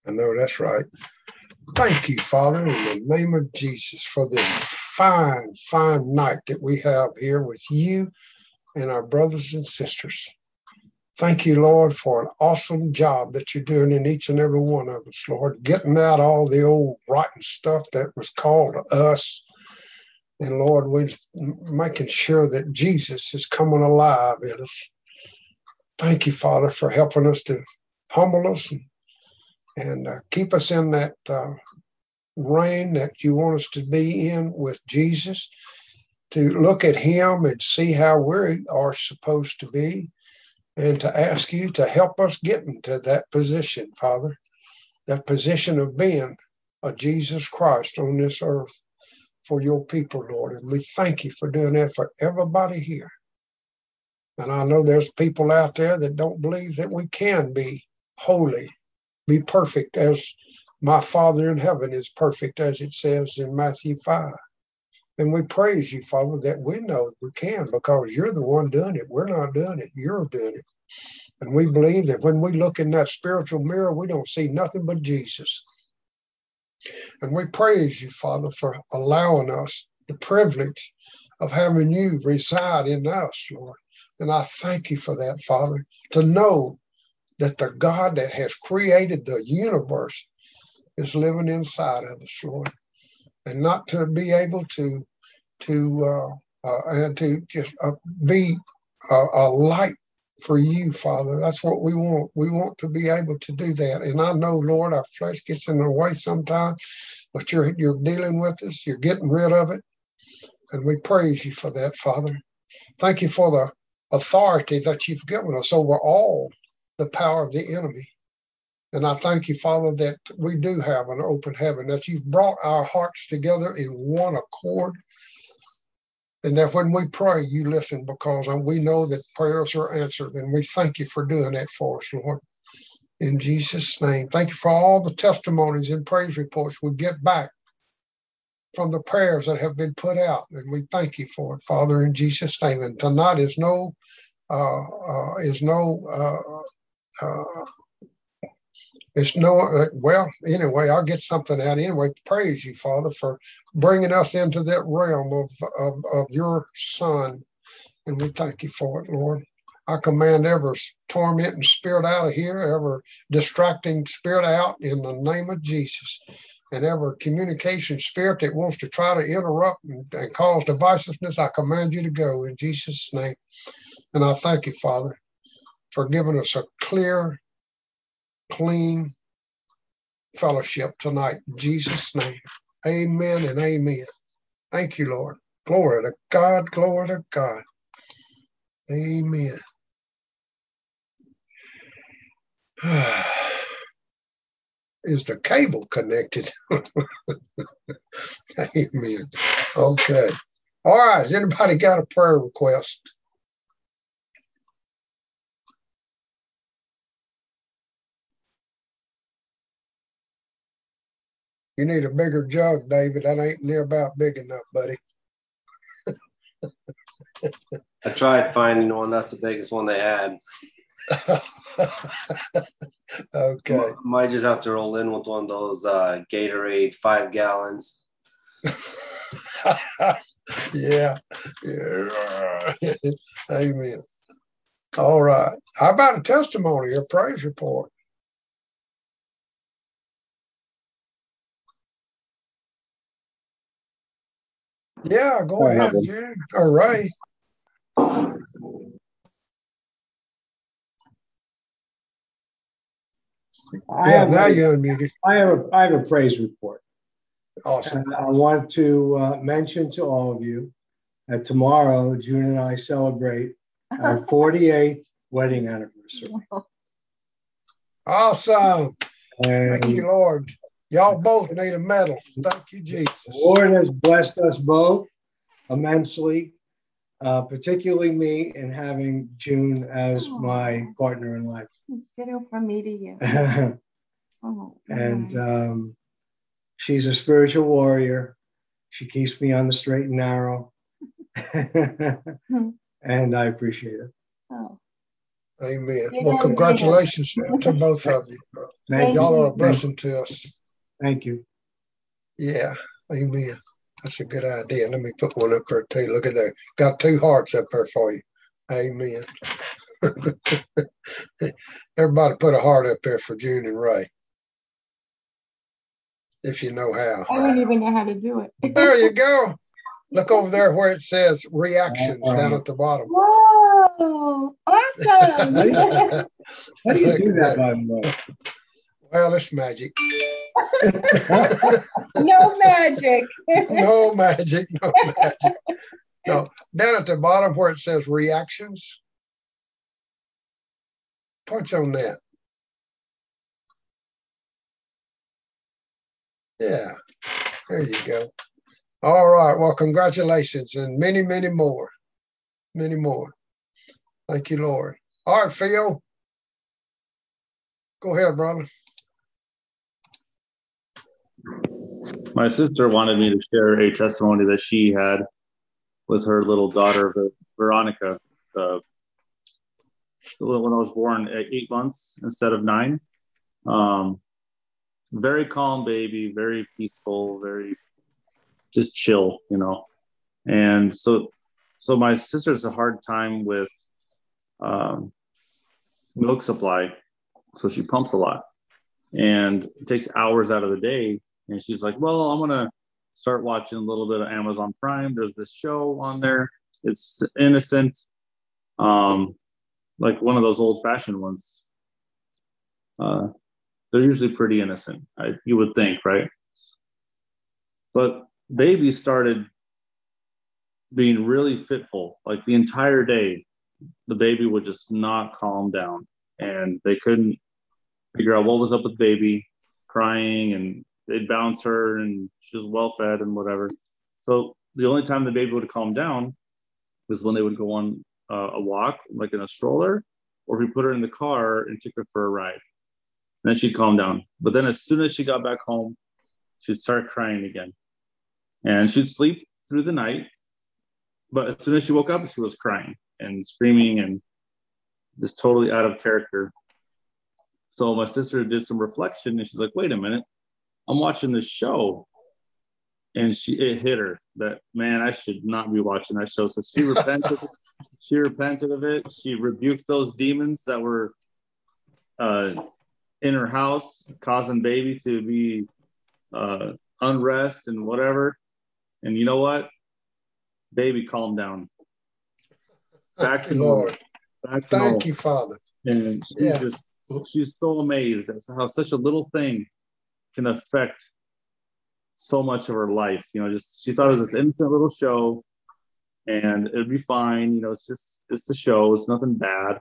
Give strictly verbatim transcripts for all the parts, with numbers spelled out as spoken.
I know that's right. Thank you, Father, in the name of Jesus, for this fine, fine night that we have here with you and our brothers and sisters. Thank you, Lord, for an awesome job that you're doing in each and every one of us, Lord, getting out all the old rotten stuff that was called us. And Lord, we're making sure that Jesus is coming alive in us. Thank you, Father, for helping us to humble us and, and uh, keep us in that uh, reign that you want us to be in with Jesus, to look at him and see how we are supposed to be, and to ask you to help us get into that position, Father, that position of being a Jesus Christ on this earth for your people, Lord. And we thank you for doing that for everybody here. And I know there's people out there that don't believe that we can be holy, be perfect as my Father in heaven is perfect, as it says in Matthew five. And we praise you, Father, that we know that we can, because you're the one doing it. We're not doing it. You're doing it. And we believe that when we look in that spiritual mirror, we don't see nothing but Jesus. And we praise you, Father, for allowing us the privilege of having you reside in us, Lord. And I thank you for that, Father, to know that the God that has created the universe is living inside of us, Lord. And not to be able to to uh, uh, and to just uh, be a, a light for you, Father. That's what we want. We want to be able to do that. And I know, Lord, our flesh gets in the way sometimes, but you're you're dealing with us. You're getting rid of it, and we praise you for that, Father. Thank you for the authority that you've given us over all the power of the enemy. And I thank you, Father, that we do have an open heaven, that you've brought our hearts together in one accord, and that when we pray, you listen, because we know that prayers are answered. And we thank you for doing that for us, Lord. In Jesus' name, thank you for all the testimonies and praise reports we get back from the prayers that have been put out. And we thank you for it, Father, in Jesus' name. And tonight is no, uh, uh, is no, uh, uh, It's no, uh, well, anyway, I'll get something out. Anyway, praise you, Father, for bringing us into that realm of, of, of your Son. And we thank you for it, Lord. I command every tormenting spirit out of here, every distracting spirit out in the name of Jesus. And every communication spirit that wants to try to interrupt and, and cause divisiveness, I command you to go in Jesus' name. And I thank you, Father, for giving us a clear, clean fellowship tonight in Jesus' name. Amen and amen. Thank you, Lord. Glory to God, glory to God. Amen. Is the cable connected? Amen. Okay. All right. Has anybody got a prayer request? You need a bigger jug, David. That ain't near about big enough, buddy. I tried finding one. That's the biggest one they had. Okay. Might just have to roll in with one of those uh, Gatorade five gallons. Yeah. Yeah. Amen. All right. How about a testimony or praise report? Yeah, go ahead, Jen. All right. Yeah, now a, you're unmuted. I have a I have a praise report. Awesome. And I want to uh, mention to all of you that tomorrow June and I celebrate our forty-eighth wedding anniversary. Awesome. And thank you, Lord. Y'all both need a medal. Thank you, Jesus. The Lord has blessed us both immensely, uh, particularly me in having June as oh. my partner in life. From me to you. Oh, and um, she's a spiritual warrior. She keeps me on the straight and narrow. And I appreciate it. Oh. Amen. Well, congratulations to both of you. Thank Y'all you. are a blessing to us. Thank you. Yeah, amen. That's a good idea. Let me put one up there too. Look at that. Got two hearts up there for you. Amen. Everybody put a heart up there for June and Ray, if you know how. I don't even know how to do it. There you go. Look over there where it says reactions down at the bottom. Whoa, awesome. How do you do that, by the way? Well, it's magic. No magic. No magic. No magic. No, down at the bottom where it says reactions, touch on that. Yeah, there you go. All right. Well, congratulations and many, many more. Many more. Thank you, Lord. All right, Phil. Go ahead, brother. My sister wanted me to share a testimony that she had with her little daughter, Veronica, uh, when I was born at eight months instead of nine. Um, very calm baby, very peaceful, very just chill, you know. And so, so my sister has a hard time with um, milk supply, so she pumps a lot, and it takes hours out of the day. And she's like, "Well, I'm gonna start watching a little bit of Amazon Prime. There's this show on there. It's innocent, um, like one of those old-fashioned ones. Uh, they're usually pretty innocent, I, you would think, right? But baby started being really fitful. Like the entire day, the baby would just not calm down, and they couldn't figure out what was up with baby, crying, and they'd bounce her, and she was well fed and whatever. So the only time the baby would calm down was when they would go on uh, a walk, like in a stroller, or if we put her in the car and took her for a ride. And then she'd calm down. But then as soon as she got back home, she'd start crying again. And she'd sleep through the night. But as soon as she woke up, she was crying and screaming and just totally out of character. So my sister did some reflection, and she's like, wait a minute, I'm watching this show. And she it hit her that, man, I should not be watching that show. So she repented. She repented of it. She rebuked those demons that were uh, in her house, causing baby to be uh, unrest and whatever. And you know what? Baby, calm down. Back to Lord. Back to Thank normal. you, Father. And she's Yeah. just she's so amazed at how such a little thing can affect so much of her life. You know, just she thought it was this innocent little show, and it'd be fine. You know, it's just just a show. It's nothing bad.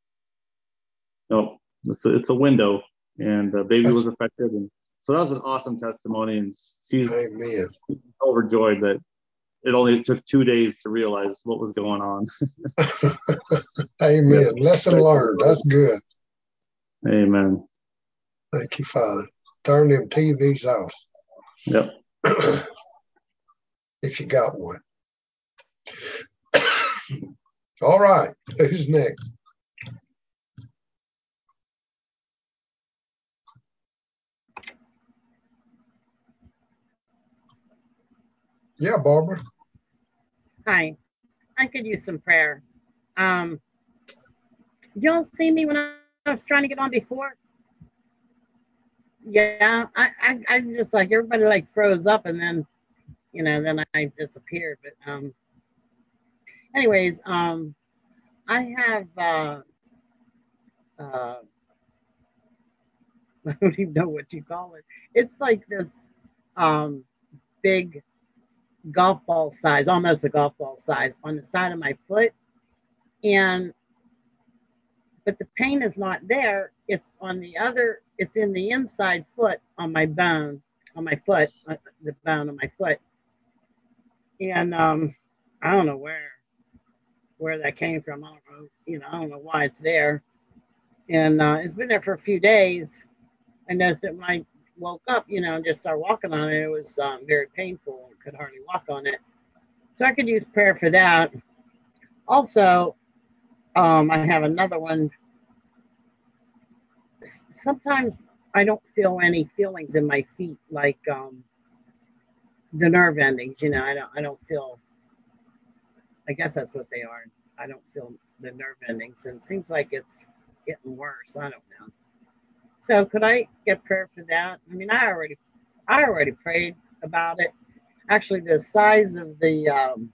No, it's a, it's a window, and the baby That's, was affected, and so that was an awesome testimony. And she's amen. overjoyed that it only took two days to realize what was going on. Amen. Lesson learned. That's good. Amen. Thank you, Father. Turn them T Vs off. Yep. If you got one. All right. Who's next? Yeah, Barbara. Hi. I could use some prayer. Um, y'all see me when I was trying to get on before? Yeah, I, I, I just like everybody like froze up, and then, you know, then I disappeared. But um, anyways, um, I have uh, uh, I don't even know what you call it. It's like this um big golf ball size, almost a golf ball size, on the side of my foot, and but the pain is not there. It's on the other. It's in the inside foot on my bone, on my foot, uh, the bone on my foot, and um, I don't know where where that came from. I don't know, you know, I don't know why it's there, and uh, it's been there for a few days. I noticed it when I woke up, you know, and just started walking on it. It was um, very painful. I could hardly walk on it, so I could use prayer for that. Also, um, I have another one. Sometimes I don't feel any feelings in my feet like um, the nerve endings. You know, I don't I don't feel. I guess that's what they are. I don't feel the nerve endings, and it seems like it's getting worse. I don't know. So could I get prayer for that? I mean, I already I already prayed about it. Actually, the size of the um,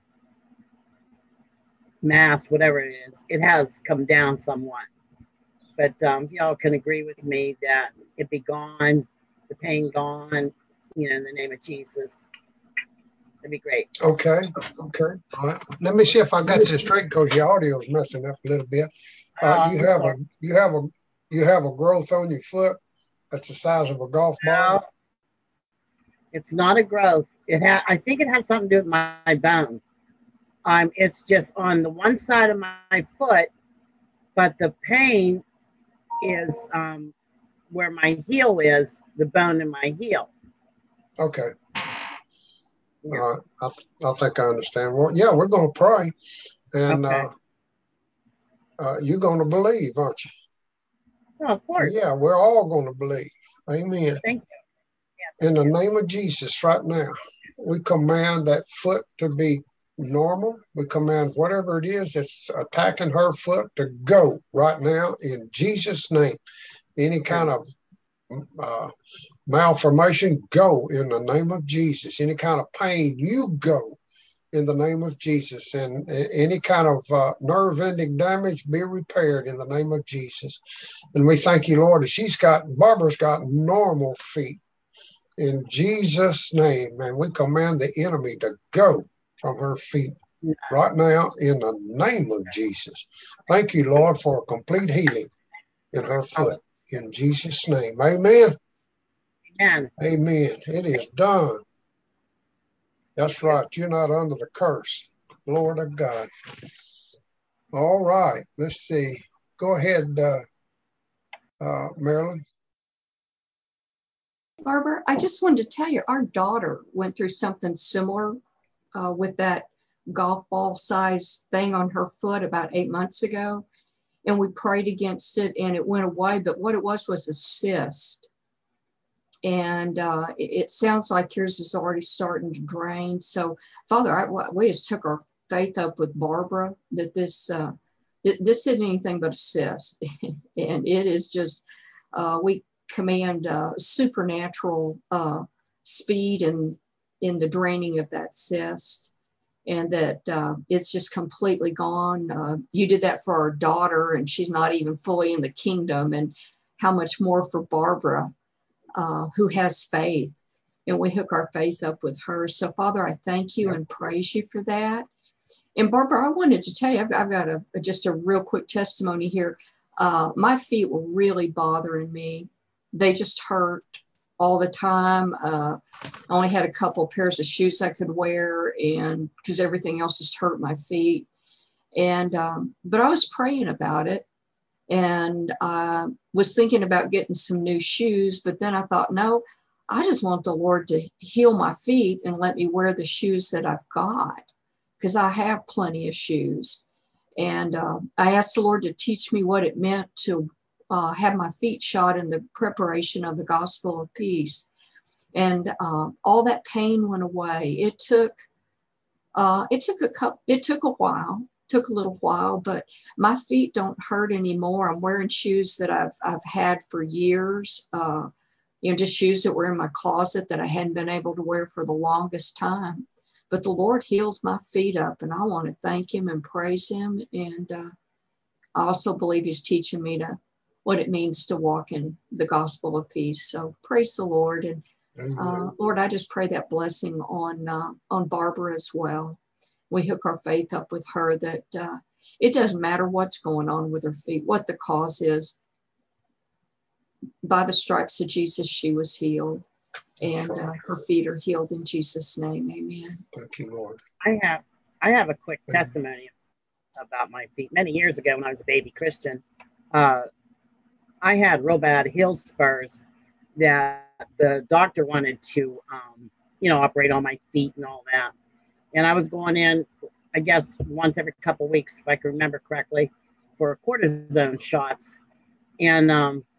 mass, whatever it is, it has come down somewhat. But um, y'all can agree with me that it be gone, the pain gone, you know, in the name of Jesus. That'd be great. Okay. Okay. All right. Let me see if I got this straight because your audio is messing up a little bit. Uh, Oh, you I'm have a sorry. you have a you have a growth on your foot that's the size of a golf ball. No, it's not a growth. It ha- I think it has something to do with my, my bone. Um, it's just on the one side of my, my foot, but the pain is um, where my heel is, the bone in my heel. Okay. Yeah. All right. I, th- I think I understand. Well, yeah, we're going to pray, and Okay. uh, uh, you're going to believe, aren't you? Oh, of course. Yeah, we're all going to believe. Amen. Thank you. Yeah, In thank the you. name of Jesus, right now, we command that foot to be normal. We command whatever it is that's attacking her foot to go right now in Jesus' name. Any kind of uh, malformation, go in the name of Jesus. Any kind of pain, you go in the name of Jesus. And any kind of uh, nerve ending damage, be repaired in the name of Jesus. And we thank you, Lord, that she's got, Barbara's got normal feet. In Jesus' name, man, we command the enemy to go from her feet right now in the name of Jesus. Thank you, Lord, for a complete healing in her foot. In Jesus' name, amen. Amen. Amen. It is done. That's right. You're not under the curse. Glory to God. All right. Let's see. Go ahead, uh, uh, Marilyn. Barbara, I just wanted to tell you, our daughter went through something similar uh, with that golf ball size thing on her foot about eight months ago. And we prayed against it and it went away. But what it was was a cyst. And uh, it, it sounds like yours is already starting to drain. So, Father, I, we just took our faith up with Barbara that this, uh, this isn't anything but a cyst. And it is just, uh, we command uh, supernatural uh, speed and in the draining of that cyst, and that uh, it's just completely gone. Uh, you did that for our daughter, and she's not even fully in the kingdom. And how much more for Barbara, uh, who has faith, and we hook our faith up with her. So, Father, I thank you and praise you for that. And Barbara, I wanted to tell you, I've, I've got a just a real quick testimony here. Uh, my feet were really bothering me. They just hurt all the time. Uh, I only had a couple of pairs of shoes I could wear, and because everything else just hurt my feet. And um, but I was praying about it, and uh, was thinking about getting some new shoes. But then I thought, no, I just want the Lord to heal my feet and let me wear the shoes that I've got, because I have plenty of shoes. And uh, I asked the Lord to teach me what it meant to uh, have my feet shod in the preparation of the gospel of peace. And uh, all that pain went away. It took, uh, it took a couple, it took a while, took a little while, but my feet don't hurt anymore. I'm wearing shoes that I've, I've had for years, uh, you know, just shoes that were in my closet that I hadn't been able to wear for the longest time. But the Lord healed my feet up, and I want to thank him and praise him. And uh, I also believe he's teaching me to what it means to walk in the gospel of peace. So praise the Lord. And uh, Lord, I just pray that blessing on, uh, on Barbara as well. We hook our faith up with her that uh, it doesn't matter what's going on with her feet, what the cause is. By the stripes of Jesus, she was healed. And uh, her feet are healed in Jesus' name. Amen. Thank you, Lord. I have I have a quick testimony about my feet. Many years ago when I was a baby Christian, uh, I had real bad heel spurs that the doctor wanted to, um, you know, operate on my feet and all that. And I was going in, I guess, once every couple of weeks, if I can remember correctly, for cortisone shots. And um,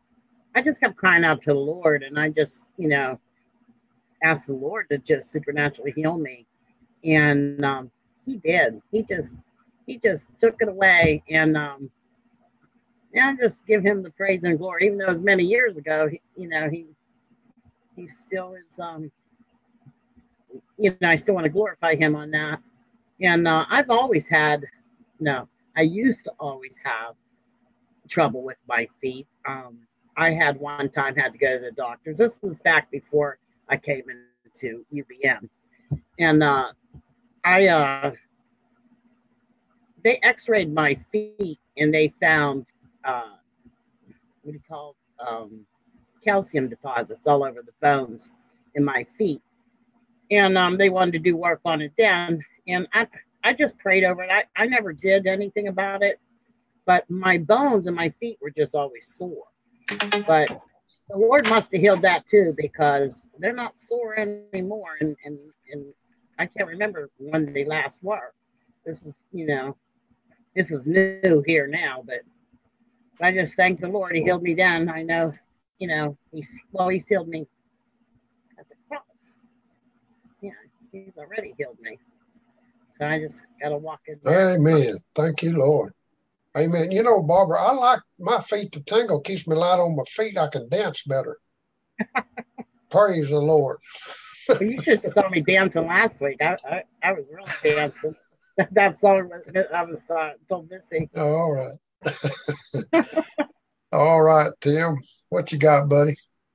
I just kept crying out to the Lord, and I just, you know, asked the Lord to just supernaturally heal me. And um, he did. He just, he just took it away. And um, yeah, just give him the praise and glory. Even though it was many years ago, he, you know, he, he still is, um, you know, I still want to glorify him on that. And uh, I've always had, no, I used to always have trouble with my feet. Um, I had one time had to go to the doctors. This was back before I came into U B M. And uh, I, uh, they x-rayed my feet and they found, uh, what do you call it? Um, calcium deposits all over the bones in my feet. And um, they wanted to do work on it then. And I, I just prayed over it. I, I never did anything about it, but my bones and my feet were just always sore. But the Lord must have healed that too, because they're not sore anymore. And, and, and I can't remember when they last were. This is, you know, this is new here now, but I just thank the Lord. He healed me then. I know, you know, he's, well, he's healed me at the cross. Yeah, he's already healed me. So I just got to walk in there. Amen. Thank you, Lord. Amen. You know, Barbara, I like my feet to tingle. Keeps me light on my feet. I can dance better. Praise the Lord. Well, you should have saw me dancing last week. I I, I was really dancing. That song I was uh, told Missy. All right. All right, Tim. What you got, buddy?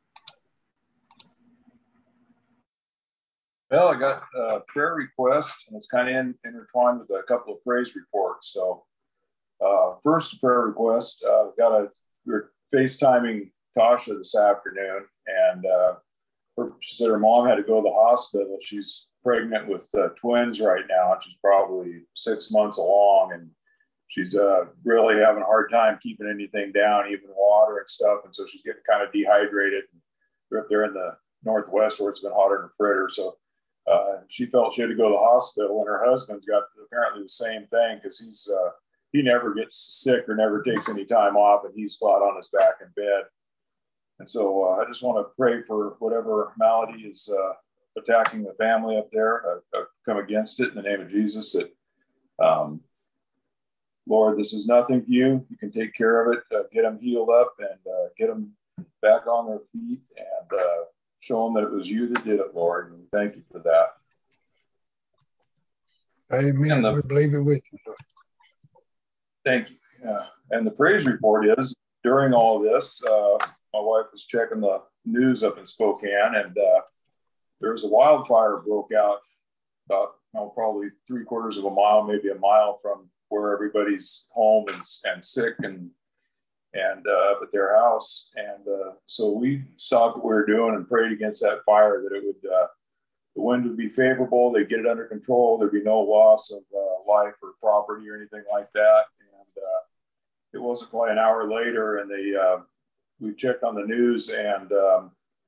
Well, I got a prayer request, and it's kind of in, intertwined with a couple of praise reports. So, uh, first prayer request, uh, got a we were FaceTiming Tasha this afternoon, and uh, her, she said her mom had to go to the hospital. She's pregnant with uh, twins right now, and she's probably six months along, and she's uh, really having a hard time keeping anything down, even water and stuff. And so she's getting kind of dehydrated. They're up there in the Northwest where it's been hotter than a fritter. So uh, she felt she had to go to the hospital, and her husband's got apparently the same thing, because he's uh, he never gets sick or never takes any time off, and he's flat on his back in bed. And so uh, I just want to pray for whatever malady is uh, attacking the family up there. I, I come against it in the name of Jesus. That um, Lord, this is nothing to you. You can take care of it. Uh, get them healed up and uh, get them back on their feet, and uh, show them that it was you that did it, Lord. And thank you for that. Amen. The, we believe it with you, Lord. Thank you. Yeah. And the praise report is, during all this, uh, my wife was checking the news up in Spokane, and uh, there was a wildfire broke out about oh, probably three quarters of a mile, maybe a mile from where everybody's home and, and sick and and uh, at their house. And uh, so we stopped what we were doing and prayed against that fire, that it would, uh, the wind would be favorable, they'd get it under control, there'd be no loss of uh, life or property or anything like that. And uh, it wasn't quite an hour later, and they, uh, we checked on the news, and um,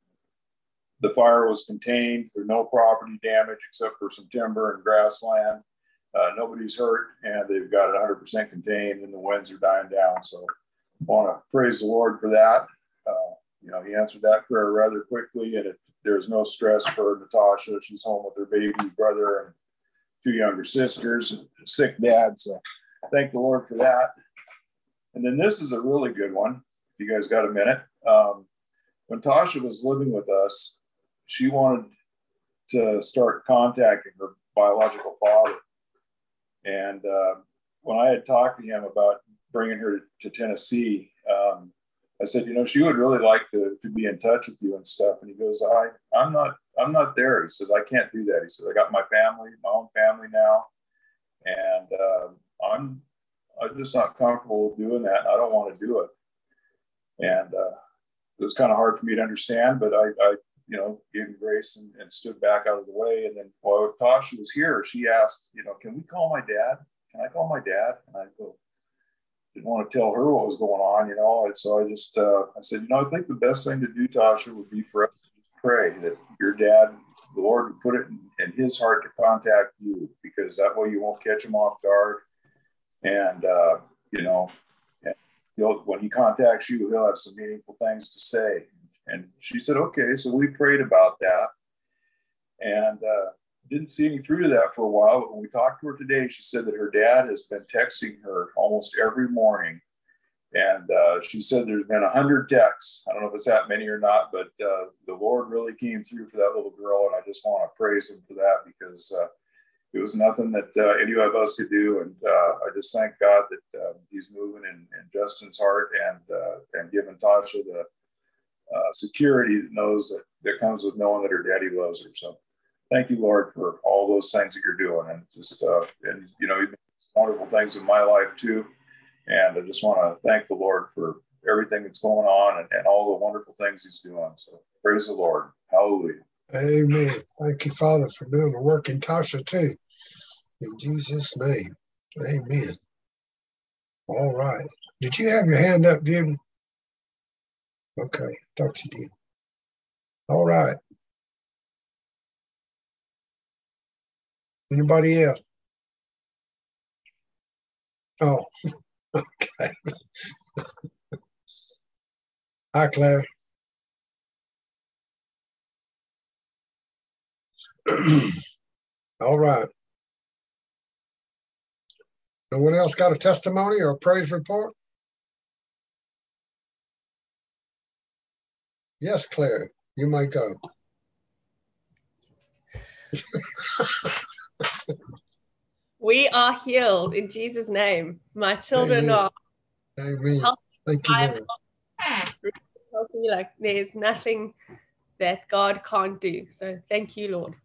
the fire was contained. There's no property damage except for some timber and grassland. Uh, nobody's hurt, and they've got it one hundred percent contained, and the winds are dying down. So I want to praise the Lord for that. Uh, you know, he answered that prayer rather quickly, and it, there's no stress for Natasha. She's home with her baby brother and two younger sisters, and a sick dad. So thank the Lord for that. And then this is a really good one. If you guys got a minute. Um, when Tasha was living with us, she wanted to start contacting her biological father. And uh, when I had talked to him about bringing her to, to Tennessee, um, I said, you know, she would really like to, to be in touch with you and stuff. And he goes, I, I'm not, I'm not there. He says, I can't do that. He says, I got my family, my own family now. And uh, I'm, I'm just not comfortable doing that. I don't want to do it. And uh, it was kind of hard for me to understand, but I, I you know, gave him grace and, and stood back out of the way. And then while Tasha was here, she asked, you know, can we call my dad? Can I call my dad? And I go, didn't want to tell her what was going on, you know. And so I just, uh, I said, you know, I think the best thing to do, Tasha, would be for us to just pray that your dad, the Lord would put it in, in his heart to contact you, because that way you won't catch him off guard. And, uh, you know, he'll, when he contacts you, he'll have some meaningful things to say. And she said, okay. So we prayed about that, and uh, didn't see any through to that for a while. But when we talked to her today, she said that her dad has been texting her almost every morning. And uh, she said there's been a hundred texts. I don't know if it's that many or not, but uh, the Lord really came through for that little girl. And I just want to praise him for that, because uh, it was nothing that uh, any of us could do. And uh, I just thank God that uh, he's moving in, in Justin's heart, and uh, and giving Tasha the uh, security that knows that, that comes with knowing that her daddy loves her. So thank you, Lord, for all those things that you're doing. And just, uh, and you know, you've done wonderful things in my life too. And I just want to thank the Lord for everything that's going on, and, and all the wonderful things he's doing. So praise the Lord. Hallelujah. Amen. Thank you, Father, for doing the work in Tasha too. In Jesus' name. Amen. All right. Did you have your hand up, Judy? Okay. I thought you did. All right. Anybody else? Oh, okay. Hi, Claire. All right. No one else got a testimony or a praise report? Yes, Claire, you may go. We are healed in Jesus' name. My children Amen. are Amen. healthy. Thank you, Lord. Healthy. Like there's nothing that God can't do. So thank you, Lord.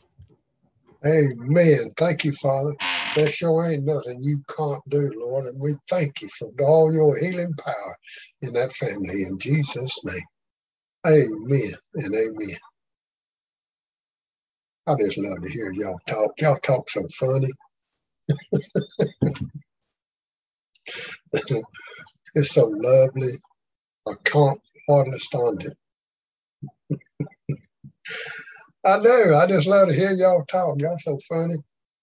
Amen. Thank you, Father. There sure ain't nothing you can't do, Lord. And we thank you for all your healing power in that family in Jesus' name. Amen and amen. I just love to hear y'all talk. Y'all talk so funny. It's so lovely. I can't hardly stand it. I do. I just love to hear y'all talk. Y'all so funny.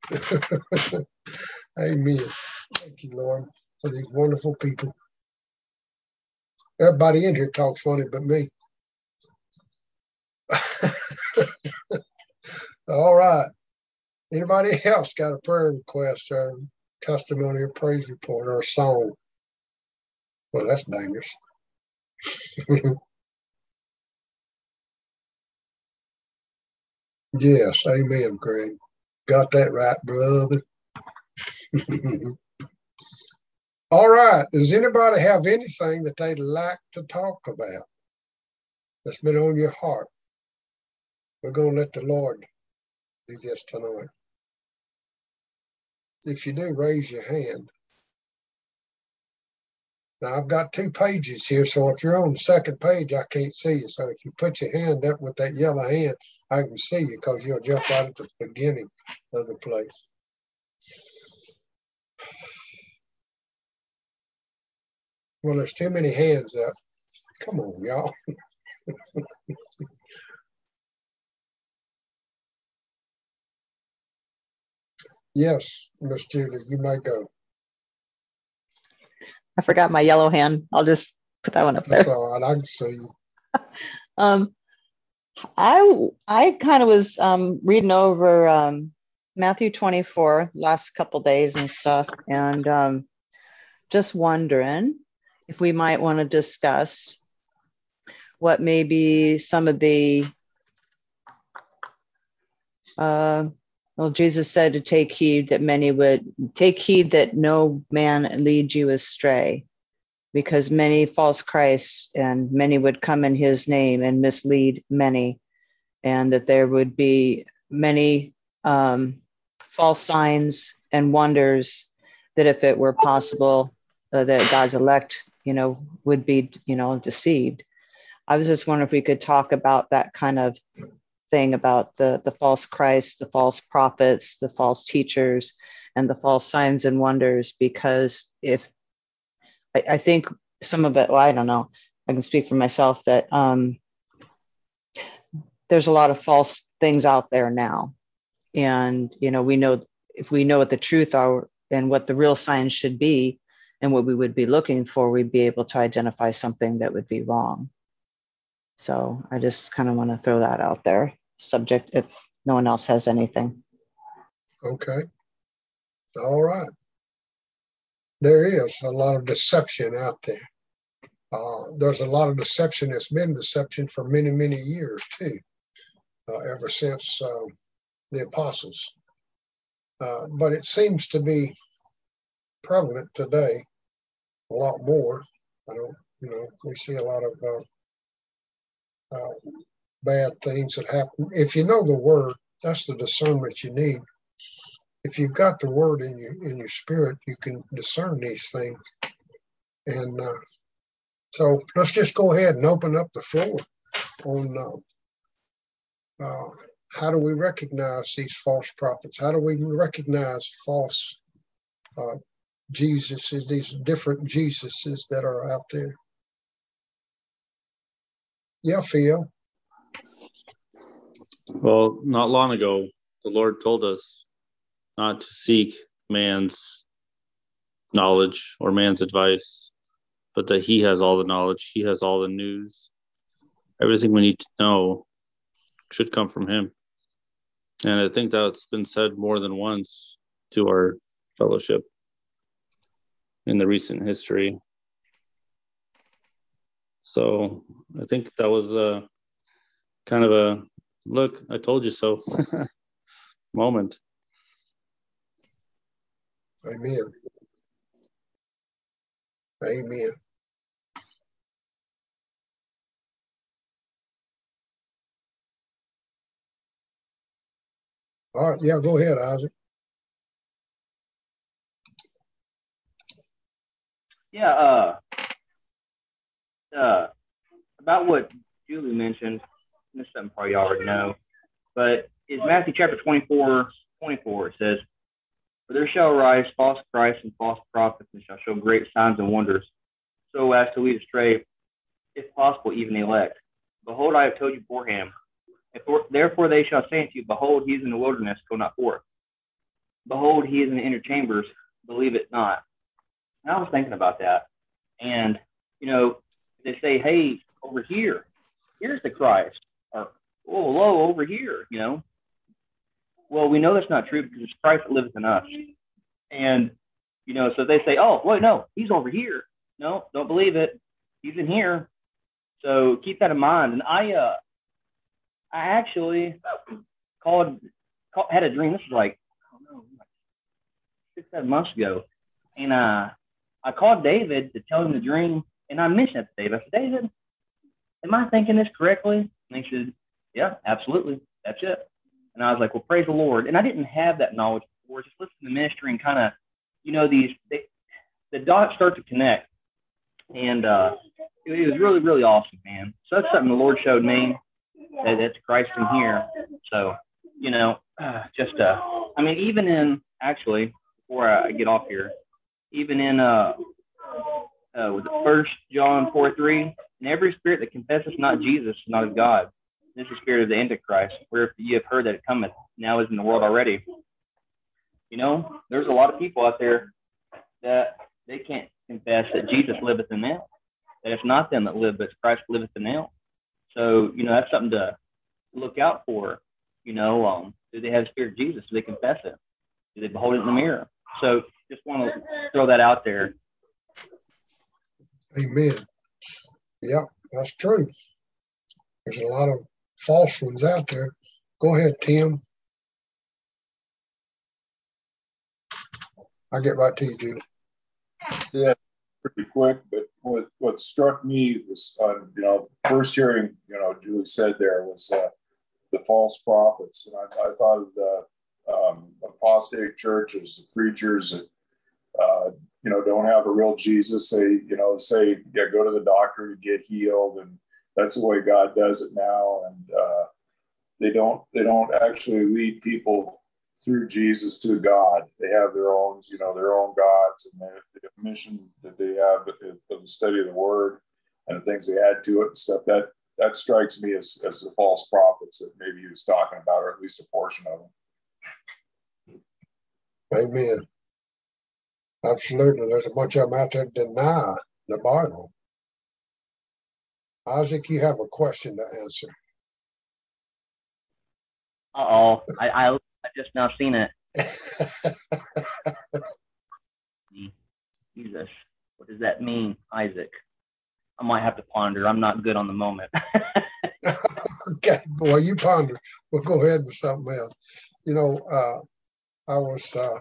Amen. Thank you, Lord, for these wonderful people. Everybody in here talks funny but me. All right. Anybody else got a prayer request or testimony or praise report or a song? Well, that's bangers. Yes, amen, Greg. Got that right, brother. All right. Does anybody have anything that they'd like to talk about that's been on your heart? We're going to let the Lord do this tonight. If you do, raise your hand. Now, I've got two pages here, so if you're on the second page, I can't see you. So if you put your hand up with that yellow hand, I can see you, because you'll jump right at the beginning of the place. Well, there's too many hands up. Come on, y'all. Yes, Miss Julie, you may go. I forgot my yellow hand. I'll just put that one up there. That's all right. I can see you. um, I I kind of was um, reading over um, Matthew twenty-four last couple days and stuff, and um, just wondering if we might want to discuss what maybe some of the uh, well, Jesus said to take heed that many would take heed that no man lead you astray, because many false Christs and many would come in his name and mislead many, and that there would be many um, false signs and wonders, that if it were possible, uh, that God's elect, you know, would be, you know, deceived. I was just wondering if we could talk about that kind of thing about the, the false Christ, the false prophets, the false teachers, and the false signs and wonders, because if I, I think some of it, well, I don't know, I can speak for myself that um, there's a lot of false things out there now. And, you know, we know, if we know what the truth are and what the real signs should be, and what we would be looking for, we'd be able to identify something that would be wrong. So I just kind of want to throw that out there, subject if no one else has anything. Okay. All right. There is a lot of deception out there. Uh, there's a lot of deception that's been deception for many, many years too, uh, ever since uh, the apostles. Uh, but it seems to be prevalent today a lot more. I don't, you know, we see a lot of uh, uh, bad things that happen. If you know the word, that's the discernment you need. If you've got the word in your in your spirit, you can discern these things. And uh, so let's just go ahead and open up the floor on uh, uh, how do we recognize these false prophets? How do we recognize false uh, Jesuses, these different Jesuses that are out there? Yeah, Phil. Well, not long ago, the Lord told us not to seek man's knowledge or man's advice, but that he has all the knowledge. He has all the news. Everything we need to know should come from him. And I think that's been said more than once to our fellowship in the recent history. So I think that was a kind of a, look, I told you so moment. Amen. Amen. All right, yeah, go ahead, Isaac. Yeah, uh, uh, about what Julie mentioned, this is something probably you already know, but is Matthew chapter twenty-four, twenty-four, it says, "For there shall arise false Christs and false prophets, and shall show great signs and wonders, so as to lead astray, if possible, even the elect. Behold, I have told you beforehand. Therefore they shall say unto you, Behold, he is in the wilderness, go not forth. Behold, he is in the inner chambers, believe it not." And I was thinking about that. And, you know, they say, hey, over here, here's the Christ. Or, oh, lo, over here, you know. Well, we know that's not true because it's Christ that lives in us. And, you know, so they say, oh, wait, no, he's over here. No, don't believe it. He's in here. So keep that in mind. And I, uh, I actually called, called, had a dream. This was like, I don't know, like six, seven months ago. And uh, I called David to tell him the dream. And I mentioned it to David. I said, David, am I thinking this correctly? And he said, yeah, absolutely. That's it. And I was like, well, praise the Lord. And I didn't have that knowledge before. Just listen to ministry and kind of, you know, these, they, the dots start to connect. And uh, it, it was really, really awesome, man. So that's something the Lord showed me. That, that's Christ in here. So, you know, uh, just, uh, I mean, even in, actually, before I get off here, even in, uh, uh, with First John four three, and every spirit that confesses not Jesus is not of God. This is the spirit of the Antichrist, where you have heard that it cometh, now is in the world already. You know, there's a lot of people out there that they can't confess that Jesus liveth in them, that it's not them that live, but it's Christ liveth in them. So, you know, that's something to look out for. You know, um, do they have the spirit of Jesus? Do they confess it? Do they behold it in the mirror? So just want to throw that out there. Amen. Yeah, that's true. There's a lot of false ones out there. Go ahead, Tim. I'll get right to you, Julie. Yeah, pretty quick, but what, what struck me was, uh, you know, first hearing, you know, Julie said there was uh, the false prophets. And I, I thought of the um, apostate churches, the preachers that, uh, you know, don't have a real Jesus. They, you know, say, yeah, go to the doctor to get healed. And that's the way God does it now. And uh, they don't, they don't actually lead people through Jesus to God. They have their own, you know, their own gods and their, their mission that they have of the study of the word and the things they add to it and stuff. That that strikes me as, as the false prophets that maybe he was talking about, or at least a portion of them. Amen. Absolutely. There's a bunch of them out there that deny the Bible. Isaac, you have a question to answer. Uh-oh. I, I, I just now seen it. Jesus. What does that mean, Isaac? I might have to ponder. I'm not good on the moment. Okay, boy, you ponder. We'll go ahead with something else. You know, uh, I was uh,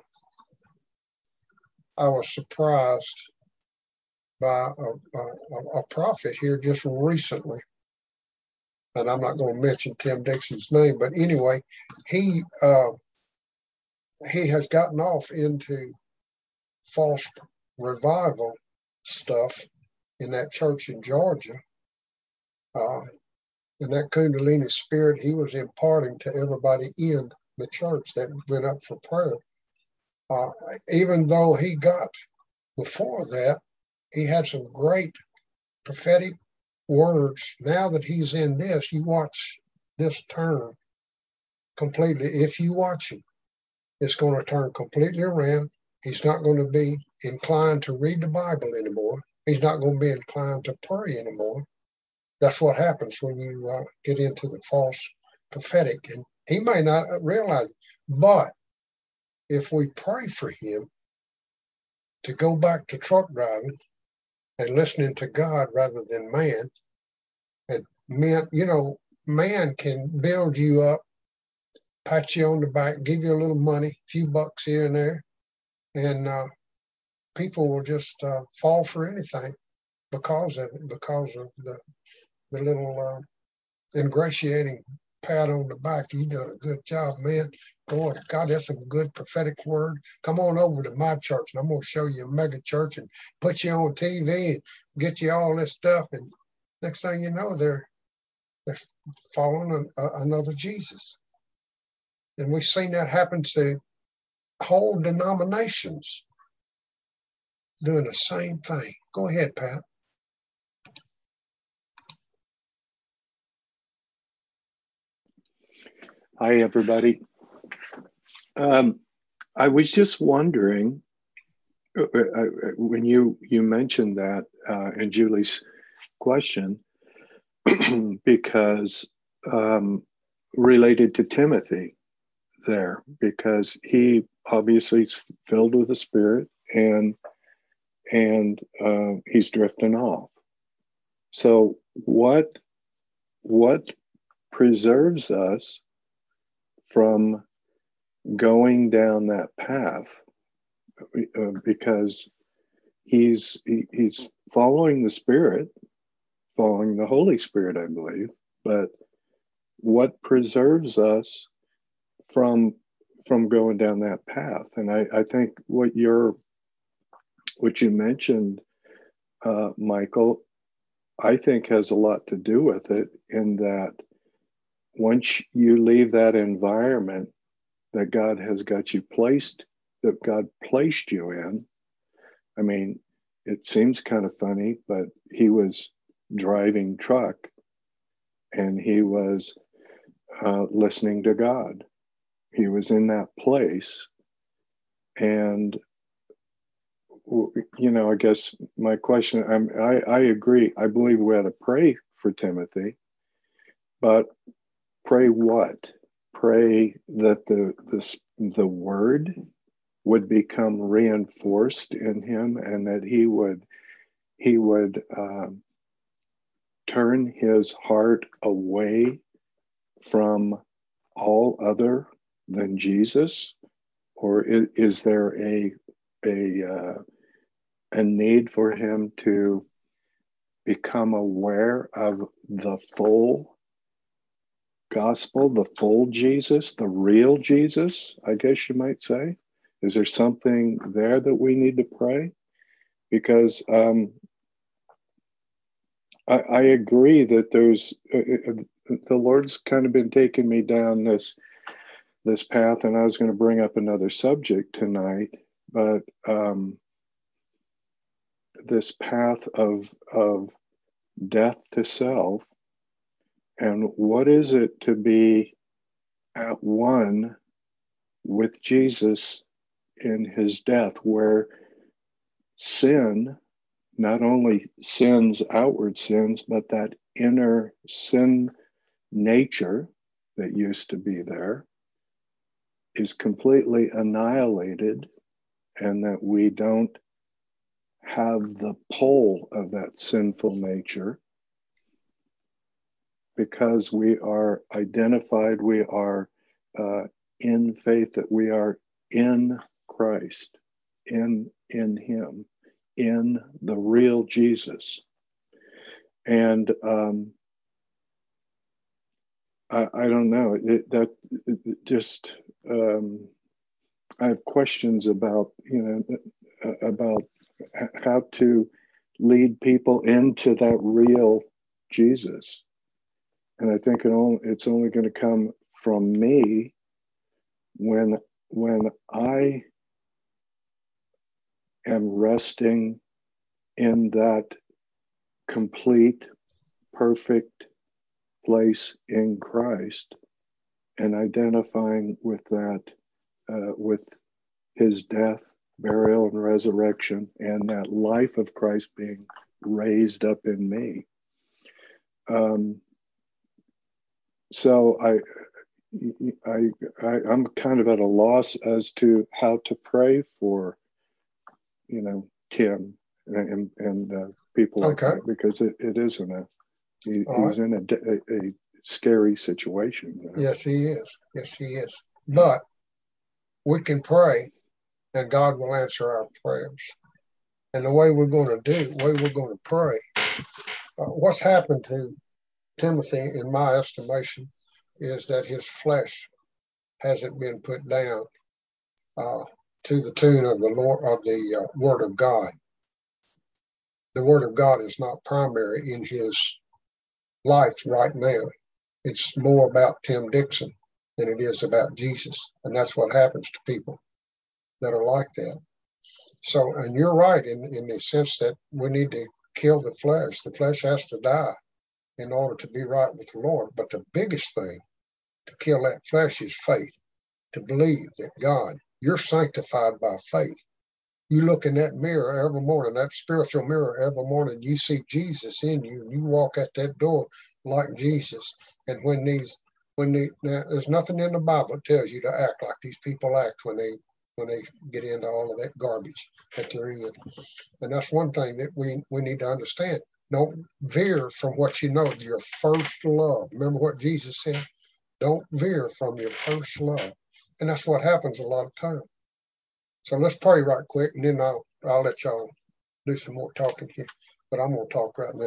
I was surprised by a, a, a prophet here just recently, and I'm not going to mention Tim Dixon's name, but anyway, he uh, he has gotten off into false revival stuff in that church in Georgia. Uh, and that Kundalini spirit he was imparting to everybody in the church that went up for prayer. Uh, even though he got, before that, he had some great prophetic words. Now that he's in this, you watch this turn completely. If you watch him, it's going to turn completely around. He's not going to be inclined to read the Bible anymore. He's not going to be inclined to pray anymore. That's what happens when you uh, get into the false prophetic. And he may not realize it. But if we pray for him to go back to truck driving and listening to God rather than man, and man, you know, man can build you up, pat you on the back, give you a little money, a few bucks here and there, and uh, people will just uh, fall for anything because of it, because of the the little uh, ingratiating pat on the back. You done a good job, man. Boy, God, that's some good prophetic word. Come on over to my church, and I'm going to show you a mega church and put you on T V and get you all this stuff. And next thing you know, they're they're following a, a, another Jesus. And we've seen that happen to whole denominations doing the same thing. Go ahead, Pat. Hi, everybody. Um, I was just wondering, uh, uh, when you, you mentioned that uh, in Julie's question, because um, related to Timothy there, because he obviously is filled with the Spirit and, and uh, he's drifting off. So what, what preserves us from going down that path, uh, because he's he, he's following the Spirit, following the Holy Spirit, I believe. But what preserves us from from going down that path? And I, I think what you're what you mentioned, uh, Michael, I think has a lot to do with it, in that once you leave that environment that God has got you placed, that God placed you in, I mean, it seems kind of funny, but he was driving truck and he was uh, listening to God. He was in that place. And, you know, I guess my question, I'm, I, I agree. I believe we ought to pray for Timothy, but pray what? Pray that the, the, the word would become reinforced in him, and that he would he would um, turn his heart away from all other than Jesus? Or is, is there a a uh, a need for him to become aware of the full gospel, the full Jesus, the real Jesus, I guess you might say? Is there something there that we need to pray? Because um, I, I agree that there's, uh, the Lord's kind of been taking me down this, this path, and I was going to bring up another subject tonight, but um, this path of, of death to self, and what is it to be at one with Jesus in his death, where sin, not only sins, outward sins, but that inner sin nature that used to be there is completely annihilated, and that we don't have the pull of that sinful nature because we are identified, we are uh, in faith, that we are in Christ, in, in Him, in the real Jesus. And um, I, I don't know, it, that it just, um, I have questions about, you know, about how to lead people into that real Jesus. And I think it only, it's only going to come from me when, when I am resting in that complete, perfect place in Christ and identifying with that, uh, with His death, burial, and resurrection, and that life of Christ being raised up in me. Um, so I, I, I, I'm kind of at a loss as to how to pray for, you know, Tim and and uh, people like Okay. that, because it, it isn't a, he, All he's right. in a, a, a scary situation. You know? Yes, he is. Yes, he is. But we can pray, and God will answer our prayers. And the way we're going to do, the way we're going to pray, uh, what's happened to Timothy, in my estimation, is that his flesh hasn't been put down uh, to the tune of the Lord, of the uh, Word of God. The Word of God is not primary in his life right now. It's more about Tim Dixon than it is about Jesus. And that's what happens to people that are like that. So, and you're right in, in the sense that we need to kill the flesh. The flesh has to die in order to be right with the Lord. But the biggest thing to kill that flesh is faith, to believe that God, you're sanctified by faith. You look in that mirror every morning, that spiritual mirror every morning, you see Jesus in you, and you walk at that door like Jesus. And when these, when the, now, there's nothing in the Bible that tells you to act like these people act when they when they get into all of that garbage that they're in. And that's one thing that we, we need to understand. Don't veer from what you know, your first love. Remember what Jesus said? Don't veer from your first love. And that's what happens a lot of times. So let's pray right quick, and then I'll, I'll let y'all do some more talking here. But I'm going to talk right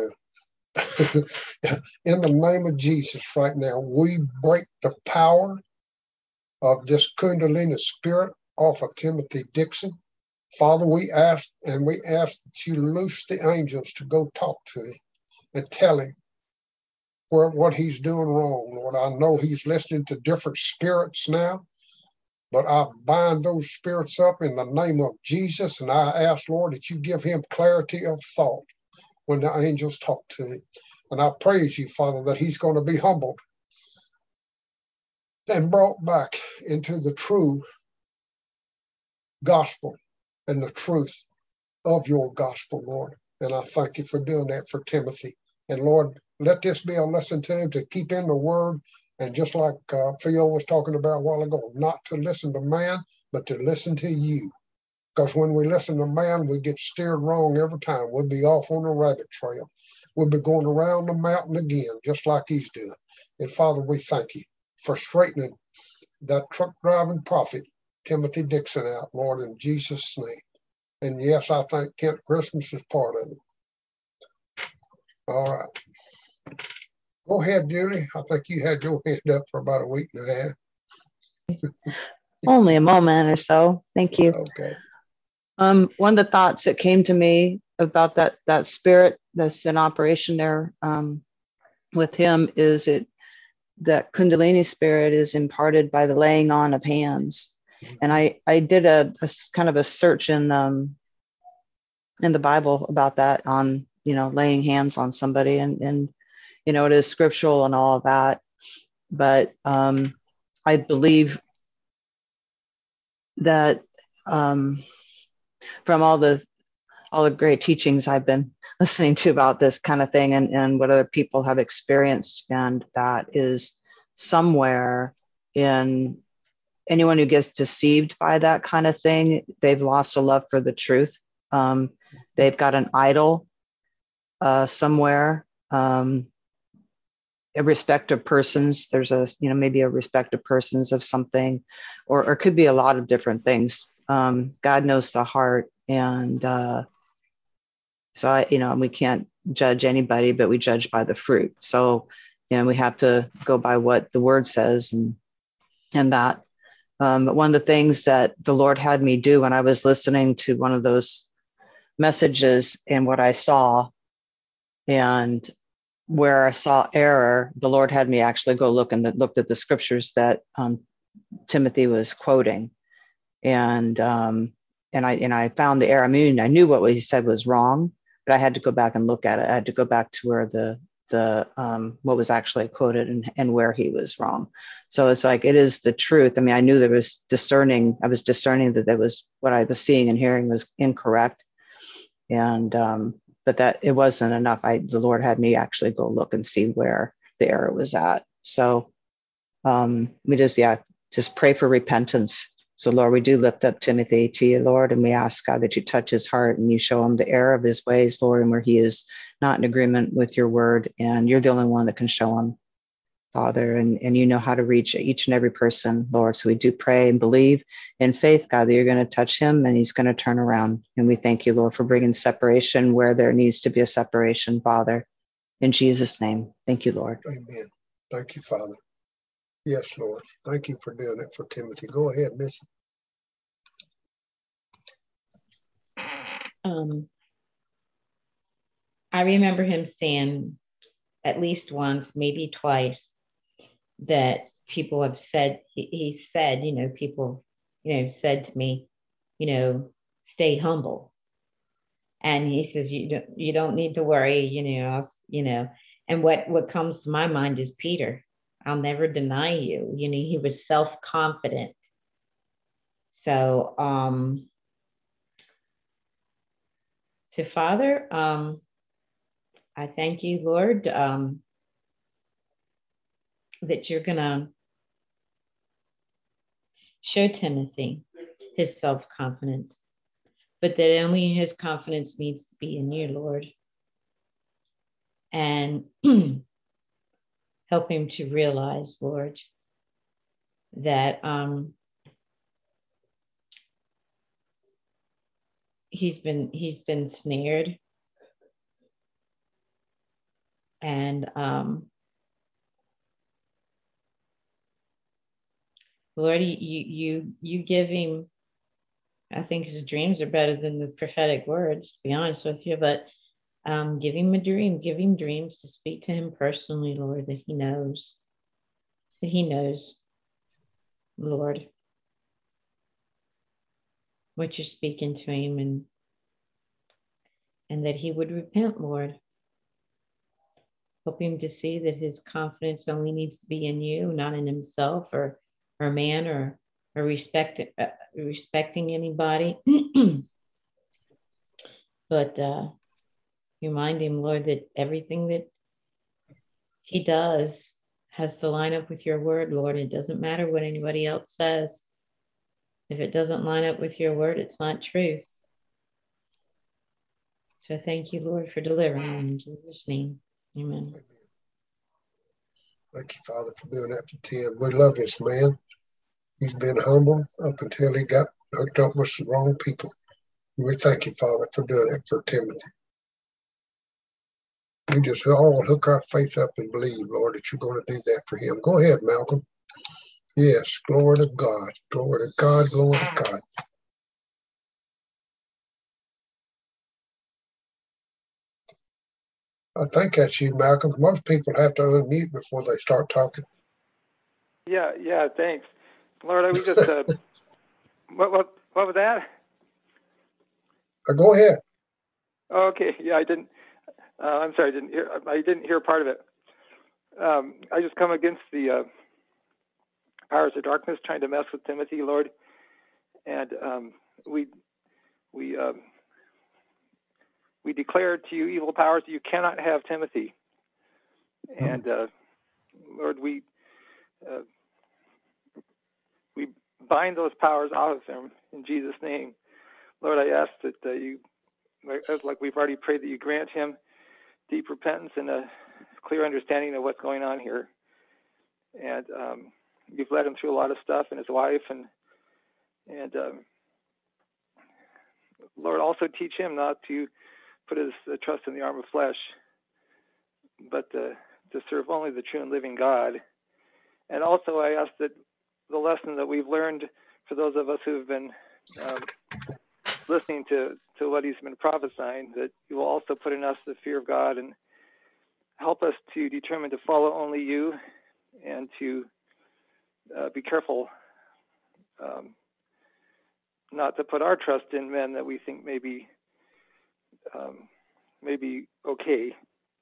now. In the name of Jesus right now, we break the power of this Kundalini spirit off of Timothy Dixon. Father, we ask, and we ask that you loose the angels to go talk to him and tell him where, what he's doing wrong, Lord. I know he's listening to different spirits now, but I bind those spirits up in the name of Jesus, and I ask, Lord, that you give him clarity of thought when the angels talk to him. And I praise you, Father, that he's going to be humbled and brought back into the true gospel and the truth of your gospel, Lord. And I thank you for doing that for Timothy. And Lord, let this be a lesson to him to keep in the word. And just like uh, Theo was talking about a while ago, not to listen to man, but to listen to you. Because when we listen to man, we get steered wrong every time. We'll be off on a rabbit trail. We'll be going around the mountain again, just like he's doing. And Father, we thank you for straightening that truck driving prophet, Timothy Dixon, out, Lord, in Jesus' name. And yes, I think Kent Christmas is part of it. All right. Go ahead, Julie. I think you had your hand up for about a week and a half. Only a moment or so. Thank you. Okay. Um, one of the thoughts that came to me about that that spirit that's in operation there um, with him is it that Kundalini spirit is imparted by the laying on of hands. And I I did a, a kind of a search in um in the Bible about that, on you know laying hands on somebody, and and you know it is scriptural and all of that. But um, I believe that um, from all the all the great teachings I've been listening to about this kind of thing and, and what other people have experienced. And that is somewhere in anyone who gets deceived by that kind of thing, they've lost a love for the truth. Um, they've got an idol uh, somewhere. Um, a respect of persons. There's a, you know, maybe a respect of persons of something, or, or it could be a lot of different things. Um, God knows the heart. And uh, so, I, you know, we can't judge anybody, but we judge by the fruit. So, you know, we have to go by what the word says and, and that. Um, but one of the things that the Lord had me do when I was listening to one of those messages and what I saw and where I saw error, the Lord had me actually go look and looked at the scriptures that um, Timothy was quoting. And um, and I and I found the error. I mean, I knew what he said was wrong, but I had to go back and look at it. I had to go back to where the the um, what was actually quoted and, and where he was wrong. So it's like, it is the truth. I mean, I knew there was discerning. I was discerning that there was what I was seeing and hearing was incorrect. And um, but that it wasn't enough. I the Lord had me actually go look and see where the error was at. So um, we just yeah, just pray for repentance. So Lord, we do lift up Timothy to you, Lord, and we ask God that you touch his heart and you show him the error of his ways, Lord, and where he is not in agreement with your word. And you're the only one that can show him, Father, and, and you know how to reach each and every person, Lord. So we do pray and believe in faith, God, that you're going to touch him and he's going to turn around. And we thank you, Lord, for bringing separation where there needs to be a separation, Father. In Jesus' name, thank you, Lord. Amen. Thank you, Father. Yes, Lord. Thank you for doing it for Timothy. Go ahead, Missy. Um, I remember him saying at least once, maybe twice, that people have said, he, he said, you know, people, you know, said to me, you know, stay humble. And he says, you don't, you don't need to worry, you know, I'll, you know, and what, what comes to my mind is Peter. I'll never deny you. You know, he was self-confident. So, um, so Father, um, I thank you, Lord, um, that you're going to show Timothy his self-confidence, but that only his confidence needs to be in you, Lord. And help him to realize, Lord, that um, he's been he's been snared, and um, Lord, you you you give him. I think his dreams are better than the prophetic words, to be honest with you. But um, give him a dream. Give him dreams to speak to him personally, Lord, that he knows. That he knows, Lord, what you're speaking to him, and and that he would repent, Lord. Help him to see that his confidence only needs to be in you, not in himself or or man or or respect uh, respecting anybody. But uh, remind him, Lord, that everything that he does has to line up with your word, Lord. It doesn't matter what anybody else says. If it doesn't line up with your word, it's not truth. So thank you, Lord, for delivering him in Jesus' name. Amen. Thank you, Father, for doing that for Tim. We love this man. He's been humble up until he got hooked up with the wrong people. We thank you, Father, for doing it for Timothy. We just all hook our faith up and believe, Lord, that you're going to do that for him. Go ahead, Malcolm. Yes, glory to God. Glory to God, glory to God. I think that's you, Malcolm. Most people have to unmute before they start talking. Yeah, yeah, thanks. Lord, we just, uh, what, what, what was that? Uh, go ahead. Oh, okay, yeah, I didn't, uh, I'm sorry, I didn't hear, I didn't hear part of it. Um, I just come against the uh, powers of darkness trying to mess with Timothy, Lord. And um, we, we, um, we declare to you, evil powers, that you cannot have Timothy. And uh, Lord, we uh, we bind those powers out of him in Jesus' name. Lord, I ask that uh, you, like we've already prayed, that you grant him deep repentance and a clear understanding of what's going on here. And um, you've led him through a lot of stuff, and his wife, and and um, Lord, also teach him not to put his uh, trust in the arm of flesh, but uh, to serve only the true and living God. And also, I ask that the lesson that we've learned, for those of us who have been um, listening to, to what he's been prophesying, that you will also put in us the fear of God and help us to determine to follow only you, and to uh, be careful um, not to put our trust in men that we think may be, um, may be okay.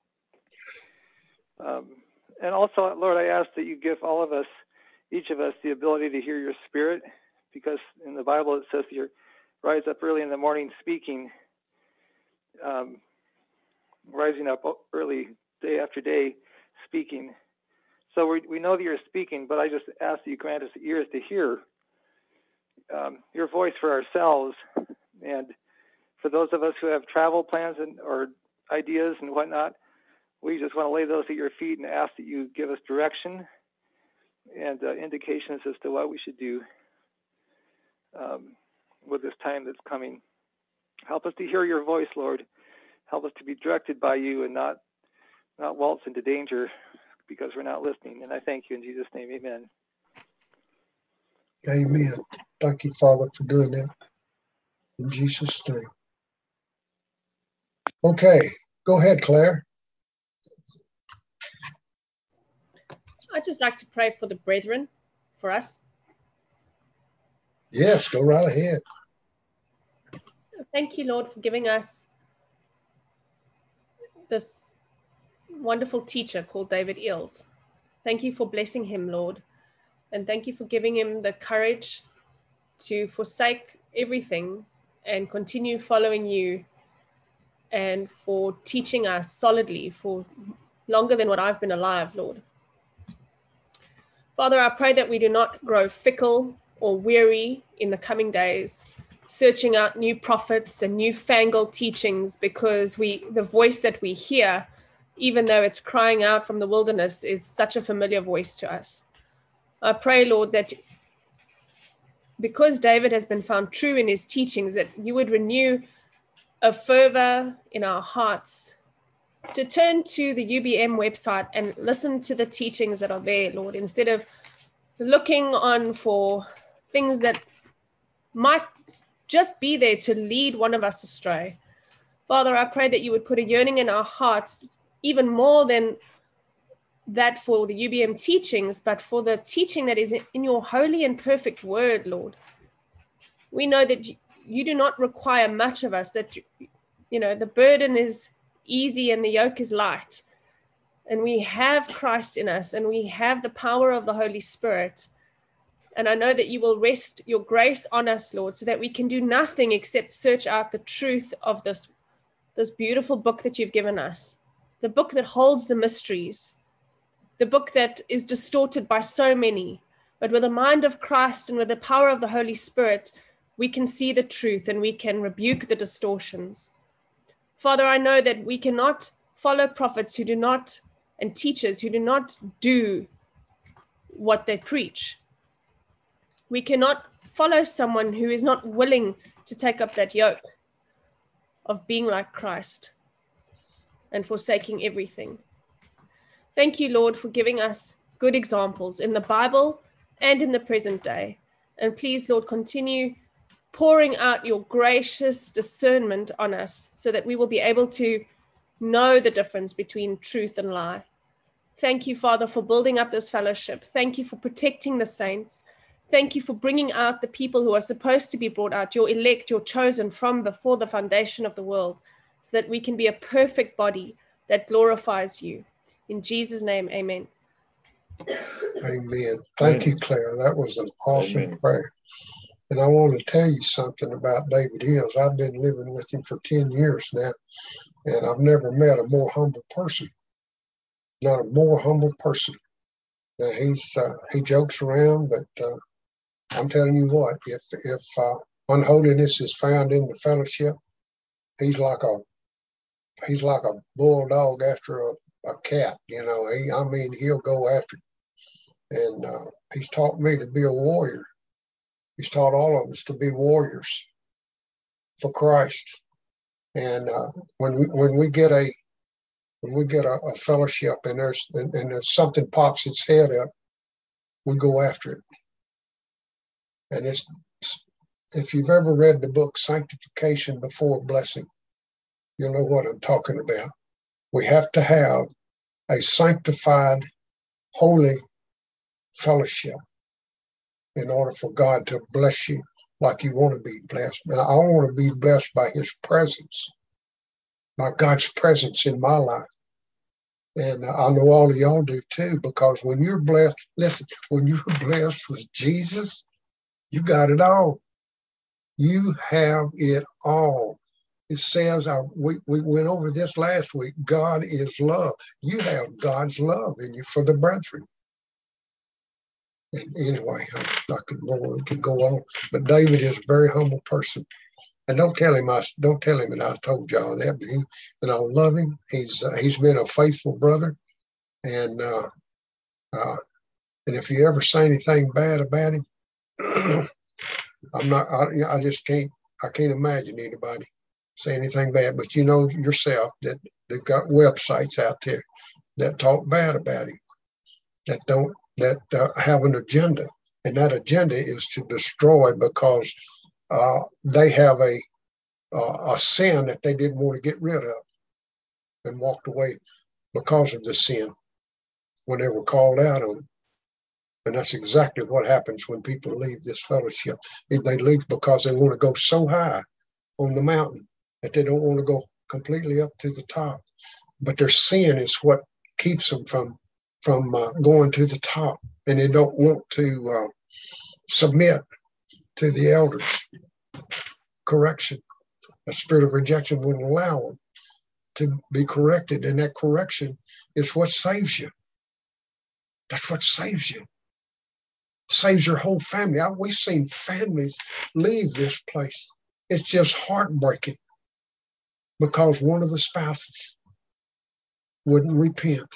Um, and also, Lord, I ask that you give all of us, each of us, the ability to hear your spirit, because in the Bible it says you rise up early in the morning speaking, um, rising up early day after day speaking. So we, we know that you're speaking, but I just ask that you grant us ears to hear um, your voice for ourselves. And for those of us who have travel plans and or ideas and whatnot, we just want to lay those at your feet and ask that you give us direction and uh, indications as to what we should do um, with this time that's coming. Help us to hear your voice, Lord. Help us to be directed by you and not not waltz into danger because we're not listening. And I thank you in Jesus' name. Amen. Amen. Thank you, Father, for doing that. In Jesus' name. Okay, go ahead, Claire. I'd just like to pray for the brethren, for us. Yes, go right ahead. Thank you, Lord, for giving us this wonderful teacher called David Eels. Thank you for blessing him, Lord. And thank you for giving him the courage to forsake everything and continue following you, and for teaching us solidly for longer than what I've been alive, Lord. Father, I pray that we do not grow fickle or weary in the coming days, searching out new prophets and newfangled teachings, because we, the voice that we hear, even though it's crying out from the wilderness, is such a familiar voice to us. I pray, Lord, that because David has been found true in his teachings, that you would renew a fervor in our hearts to turn to the U B M website and listen to the teachings that are there, Lord, instead of looking on for things that might just be there to lead one of us astray. Father, I pray that you would put a yearning in our hearts, even more than that for the U B M teachings, but for the teaching that is in your holy and perfect word, Lord. We know that you do not require much of us, that, you know, the burden is easy and the yoke is light. And we have Christ in us, and we have the power of the Holy Spirit. And I know that you will rest your grace on us, Lord, so that we can do nothing except search out the truth of this, this beautiful book that you've given us, the book that holds the mysteries, the book that is distorted by so many. But with the mind of Christ and with the power of the Holy Spirit, we can see the truth and we can rebuke the distortions. Father, I know that we cannot follow prophets who do not, and teachers who do not do what they preach. We cannot follow someone who is not willing to take up that yoke of being like Christ and forsaking everything. Thank you, Lord, for giving us good examples in the Bible and in the present day. And please, Lord, continue pouring out your gracious discernment on us so that we will be able to know the difference between truth and lie. Thank you, Father, for building up this fellowship. Thank you for protecting the saints. Thank you for bringing out the people who are supposed to be brought out, your elect, your chosen from before the foundation of the world, so that we can be a perfect body that glorifies you. In Jesus' name, amen. Amen. Thank you, Claire. That was an awesome Amen. prayer. And I want to tell you something about David Hills. I've been living with him for ten years now, and I've never met a more humble person. Not a more humble person. Now, he's uh, he jokes around, but uh, I'm telling you what, if if uh, unholiness is found in the fellowship, he's like a he's like a bulldog after a, a cat. You know, he I mean he'll go after it. And uh, he's taught me to be a warrior. He's taught all of us to be warriors for Christ. And uh, when we when we get a when we get a, a fellowship and there's and, and if something pops its head up, we go after it. And it's if you've ever read the book Sanctification Before Blessing, you'll know what I'm talking about. We have to have a sanctified, holy fellowship in order for God to bless you like you want to be blessed. And I want to be blessed by his presence, by God's presence in my life. And I know all of y'all do too, because when you're blessed, listen, when you're blessed with Jesus, you got it all. You have it all. It says, I, we, we went over this last week, God is love. You have God's love in you for the brethren. And anyway, I, I could go on, could go on. But David is a very humble person. And don't tell him I don't tell him that I told y'all that. But he, and I love him. He's uh, he's been a faithful brother, and uh, uh, and if you ever say anything bad about him, I'm not. I, I just can't. I can't imagine anybody say anything bad. But you know yourself that they've got websites out there that talk bad about him, that don't that uh, have an agenda, and that agenda is to destroy because. Uh, they have a uh, a sin that they didn't want to get rid of and walked away because of the sin when they were called out on it. And that's exactly what happens when people leave this fellowship. If they leave because they want to go so high on the mountain that they don't want to go completely up to the top. But their sin is what keeps them from, from uh, going to the top. And they don't want to uh, submit to the elders. Correction. A spirit of rejection wouldn't allow them to be corrected. And that correction is what saves you. That's what saves you. Saves your whole family. I, we've seen families leave this place. It's just heartbreaking because one of the spouses wouldn't repent.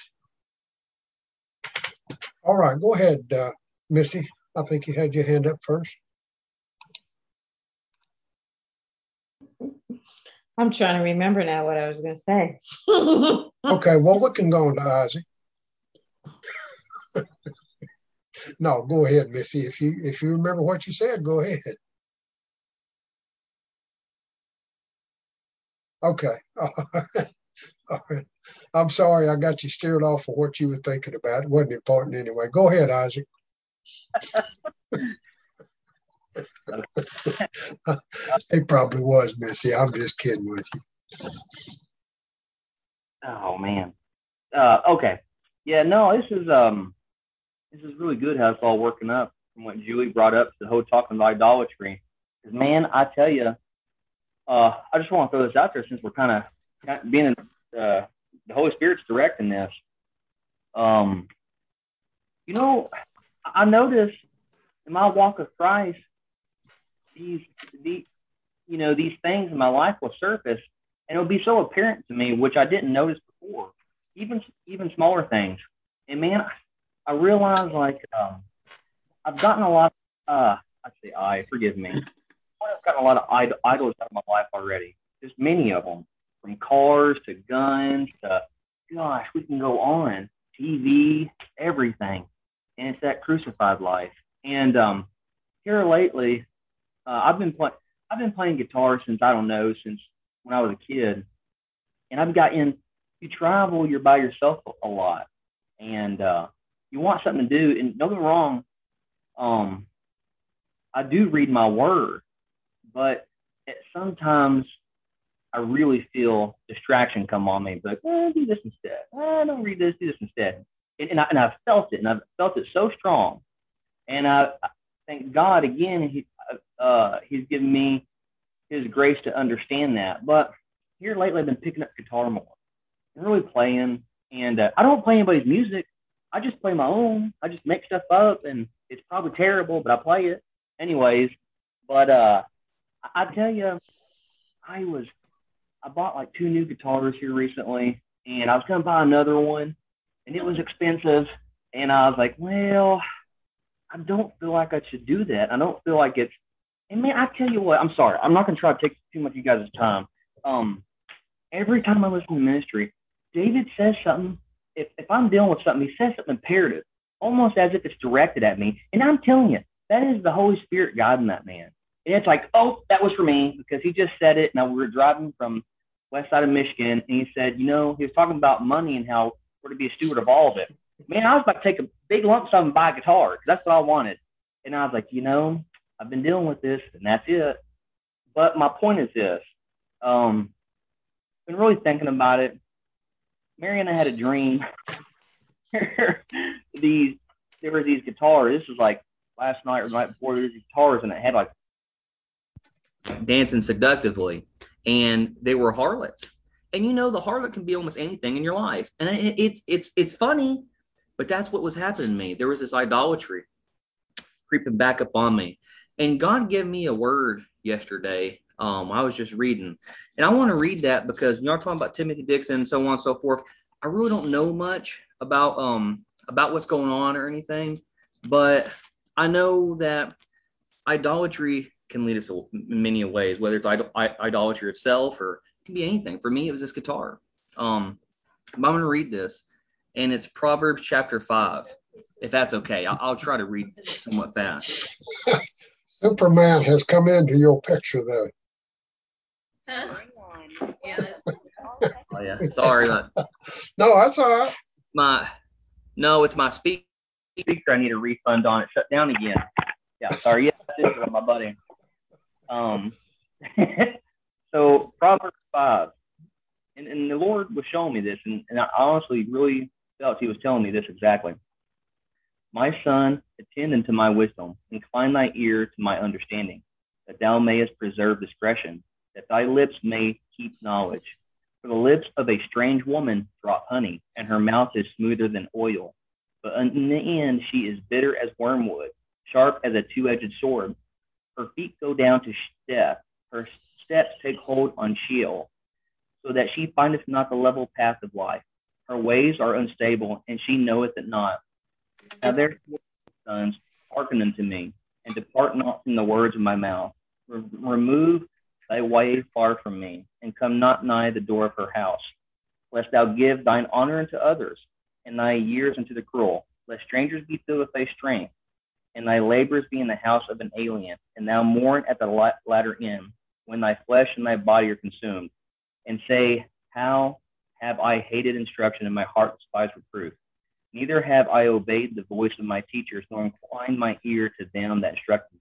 All right, go ahead, uh, Missy. I think you had your hand up first. I'm trying to remember now what I was going to say. Okay, well, we can go on to Isaac. No, go ahead, Missy. If you if you remember what you said, go ahead. Okay. All right. All right. I'm sorry I got you steered off of what you were thinking about. It wasn't important anyway. Go ahead, Isaac. It probably was, Missy. I'm just kidding with you. Oh man. Uh, okay. Yeah. No. This is um. This is really good how it's all working up from what Julie brought up, the whole talking about idolatry. Because man, I tell you, uh, I just want to throw this out there since we're kind of being in, uh, the Holy Spirit's directing this. Um, you know, I noticed in my walk with Christ, these, the, you know, these things in my life will surface, and it'll be so apparent to me, which I didn't notice before. Even even smaller things, and man. I realize, like, um, I've gotten a lot, uh, I'd say I, forgive me. I've gotten a lot of id- idols out of my life already. Just many of them, from cars to guns to, gosh, we can go on, T V, everything. And it's that crucified life. And um, here lately, uh, I've been playing, I've been playing guitar since, I don't know, since when I was a kid. And I've gotten, you travel, you're by yourself a lot. And, uh, you want something to do, and don't get me wrong, um, I do read my word, but at sometimes I really feel distraction come on me, but eh, do this instead. Eh, don't read this, do this instead. And, and, I, and I've felt it, and I've felt it so strong. And I, I thank God again, he, uh, he's given me his grace to understand that. But here lately, I've been picking up guitar more and really playing. And uh, I don't play anybody's music. I just play my own. I just make stuff up, and it's probably terrible, but I play it anyways. But uh, I, I tell you, I was I bought like two new guitars here recently, and I was going to buy another one, and it was expensive. And I was like, well, I don't feel like I should do that. I don't feel like it's, and man, I tell you what, I'm sorry. I'm not going to try to take too much of you guys' time. Um, every time I listen to ministry, David says something. If, if I'm dealing with something, he says something imperative, almost as if it's directed at me. And I'm telling you, that is the Holy Spirit guiding that man. And it's like, oh, that was for me, because he just said it. Now we were driving from west side of Michigan, and he said, you know, he was talking about money and how we're to be a steward of all of it. Man, I was about to take a big lump sum and buy a guitar, because that's what I wanted. And I was like, you know, I've been dealing with this, and that's it. But my point is this. Um, been really thinking about it. Mary and I had a dream. these there were these guitars. This was like last night or the night before. There was these guitars, and it had like dancing seductively, and they were harlots. And you know, the harlot can be almost anything in your life, and it, it's it's it's funny, but that's what was happening to me. There was this idolatry creeping back up on me, and God gave me a word yesterday. Um, I was just reading, and I want to read that because when you're talking about Timothy Dixon and so on and so forth, I really don't know much about um about what's going on or anything, but I know that idolatry can lead us in many ways, whether it's idol- idolatry of self or it can be anything. For me, it was this guitar. Um, but I'm going to read this, and it's Proverbs chapter five, if that's okay. I'll, I'll try to read somewhat fast. Superman has come into your picture, though. Oh yeah, sorry. But no, that's all right. My no, it's my speaker. I need a refund on it. Shut down again. Yeah, sorry. Yeah, this is my buddy. Um, so Proverbs five, and, and the Lord was showing me this, and, and I honestly really felt He was telling me this exactly. My son, attend unto my wisdom, incline thy ear to my understanding, that thou mayest preserve discretion, that thy lips may keep knowledge. For the lips of a strange woman drop honey, and her mouth is smoother than oil. But in the end she is bitter as wormwood, sharp as a two-edged sword. Her feet go down to death, her steps take hold on Sheol, so that she findeth not the level path of life. Her ways are unstable, and she knoweth it not. Now therefore, sons, hearken unto me, and depart not from the words of my mouth. Re- remove thy way far from me, and come not nigh the door of her house, lest thou give thine honor unto others, and thy years unto the cruel, lest strangers be filled with thy strength, and thy labors be in the house of an alien, and thou mourn at the latter end, when thy flesh and thy body are consumed, and say, how have I hated instruction, and my heart despised reproof? Neither have I obeyed the voice of my teachers, nor inclined my ear to them that instructed me.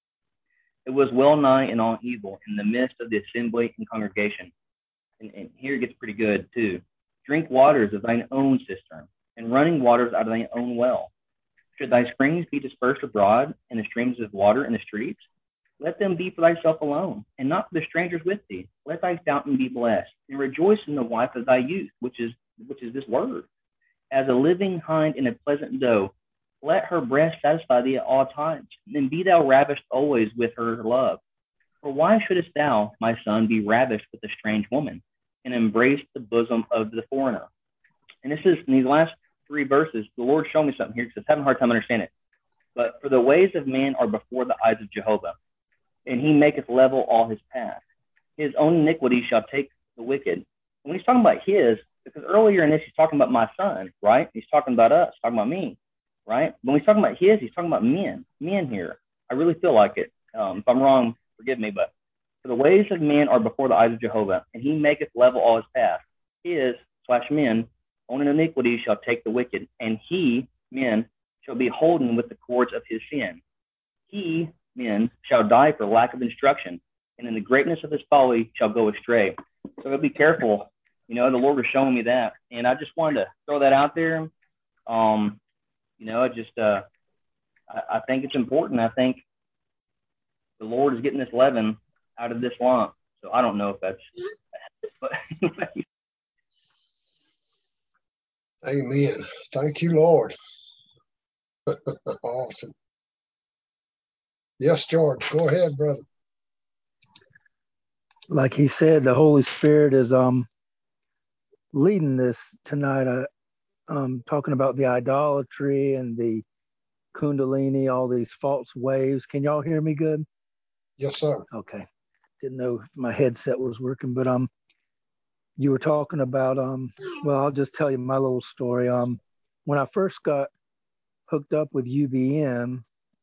It was well nigh in all evil in the midst of the assembly and congregation. And, and here it gets pretty good too. Drink waters of thine own cistern, and running waters out of thine own well. Should thy springs be dispersed abroad, and the streams of water in the streets? Let them be for thyself alone, and not for the strangers with thee. Let thy fountain be blessed, and rejoice in the wife of thy youth, which is which is this word. As a living hind in a pleasant doe, let her breast satisfy thee at all times, and be thou ravished always with her love. For why shouldest thou, my son, be ravished with a strange woman, and embrace the bosom of the foreigner? And this is, in these last three verses, the Lord showed me something here, because I was having a hard time understanding it. But for the ways of man are before the eyes of Jehovah, and he maketh level all his paths. His own iniquity shall take the wicked. And when he's talking about his, because earlier in this, he's talking about my son, right? He's talking about us, talking about me, right? When he's talking about his, he's talking about men, men here. I really feel like it. Um, if I'm wrong, forgive me, but for the ways of men are before the eyes of Jehovah, and he maketh level all his paths. His, slash men, own iniquity shall take the wicked, and he, men, shall be holden with the cords of his sin. He, men, shall die for lack of instruction, and in the greatness of his folly shall go astray. So be careful. You know, the Lord was showing me that, and I just wanted to throw that out there. Um, you know, I just, uh, I, I think it's important. I think the Lord is getting this leaven out of this lump. So I don't know if that's, but anyway. Amen. Thank you, Lord. Awesome. Yes, George, go ahead, brother. Like he said, the Holy Spirit is um leading this tonight. Uh, um, talking about the idolatry and the Kundalini, all these false waves. Can y'all hear me good? Yes, sir. Okay. Didn't know if my headset was working, but um, you were talking about um. Well, I'll just tell you my little story. Um, when I first got hooked up with U B M,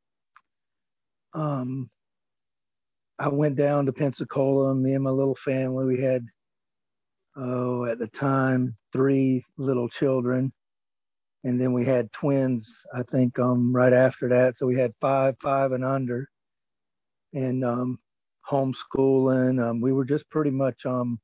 um, I went down to Pensacola, and me and my little family, we had, oh, at the time, three little children. And then we had twins, I think, um, right after that. So we had five, five and under, and um, homeschooling. Um, we were just pretty much um,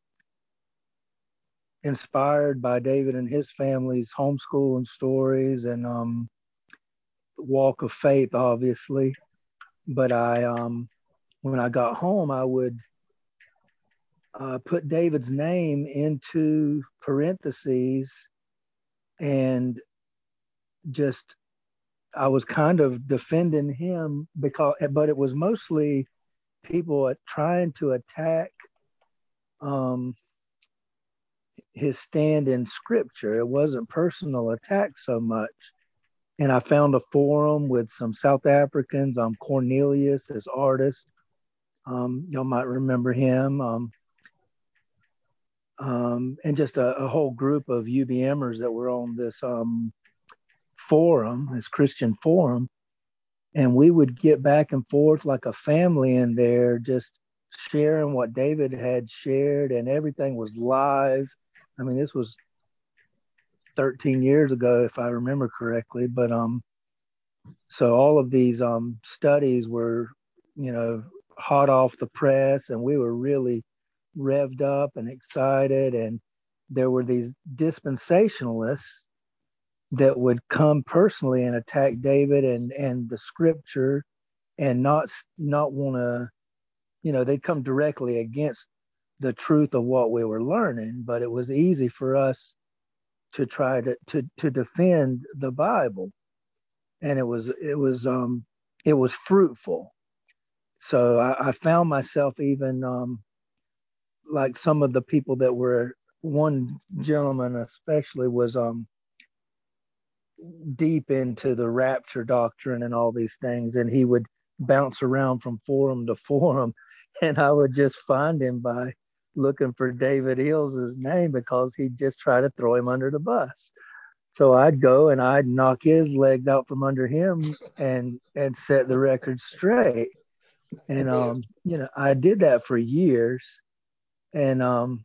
inspired by David and his family's homeschooling stories and um, walk of faith, obviously. But I, um, when I got home, I would uh, put David's name into parentheses and just, I was kind of defending him because, but it was mostly people trying to attack um, his stand in scripture. It wasn't personal attack so much. And I found a forum with some South Africans, um, Cornelius, this artist. Um, y'all might remember him. Um, um, and just a, a whole group of U B Mers that were on this um, forum, this Christian forum. And we would get back and forth like a family in there, just sharing what David had shared, and everything was live. I mean, this was thirteen years ago, if I remember correctly. But um, so all of these um, studies were, you know, hot off the press, and we were really revved up and excited. And there were these dispensationalists that would come personally and attack David and, and the scripture, and not, not want to, you know, they'd come directly against the truth of what we were learning. But it was easy for us to try to, to, to defend the Bible. And it was, it was, um, it was fruitful. So I, I found myself even, um, like some of the people that were, one gentleman especially was, um, deep into the rapture doctrine and all these things, and he would bounce around from forum to forum, and I would just find him by looking for David Hills' name, because he'd just try to throw him under the bus. So I'd go and I'd knock his legs out from under him and and set the record straight. And um you know, I did that for years. And um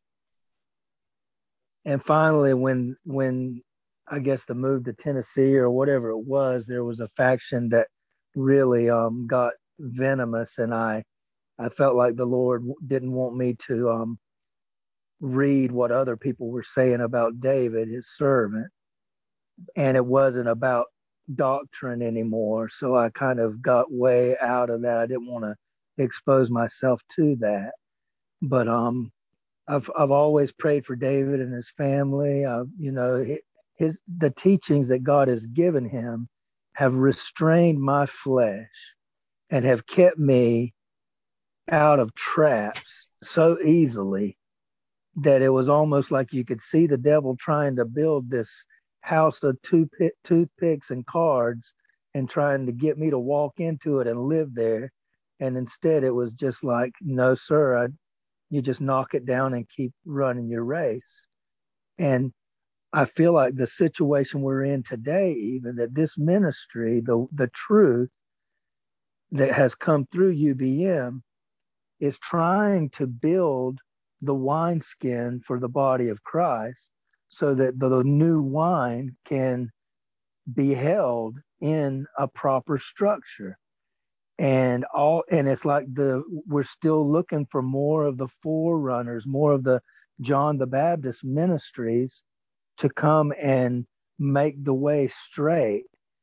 and finally when when I guess the move to Tennessee or whatever it was, there was a faction that really um, got venomous, and I, I felt like the Lord didn't want me to um, read what other people were saying about David, his servant, and it wasn't about doctrine anymore. So I kind of got way out of that. I didn't want to expose myself to that, but um, I've I've always prayed for David and his family. Uh, you know. It, His, the teachings that God has given him have restrained my flesh and have kept me out of traps so easily that it was almost like you could see the devil trying to build this house of toothpick, toothpicks and cards and trying to get me to walk into it and live there. And instead it was just like, no, sir, I, you just knock it down and keep running your race. And I feel like the situation we're in today, even that this ministry, the, the truth that has come through U B M is trying to build the wineskin for the body of Christ so that the, the new wine can be held in a proper structure. And all, and it's like the, we're still looking for more of the forerunners, more of the John the Baptist ministries to come and make the way straight.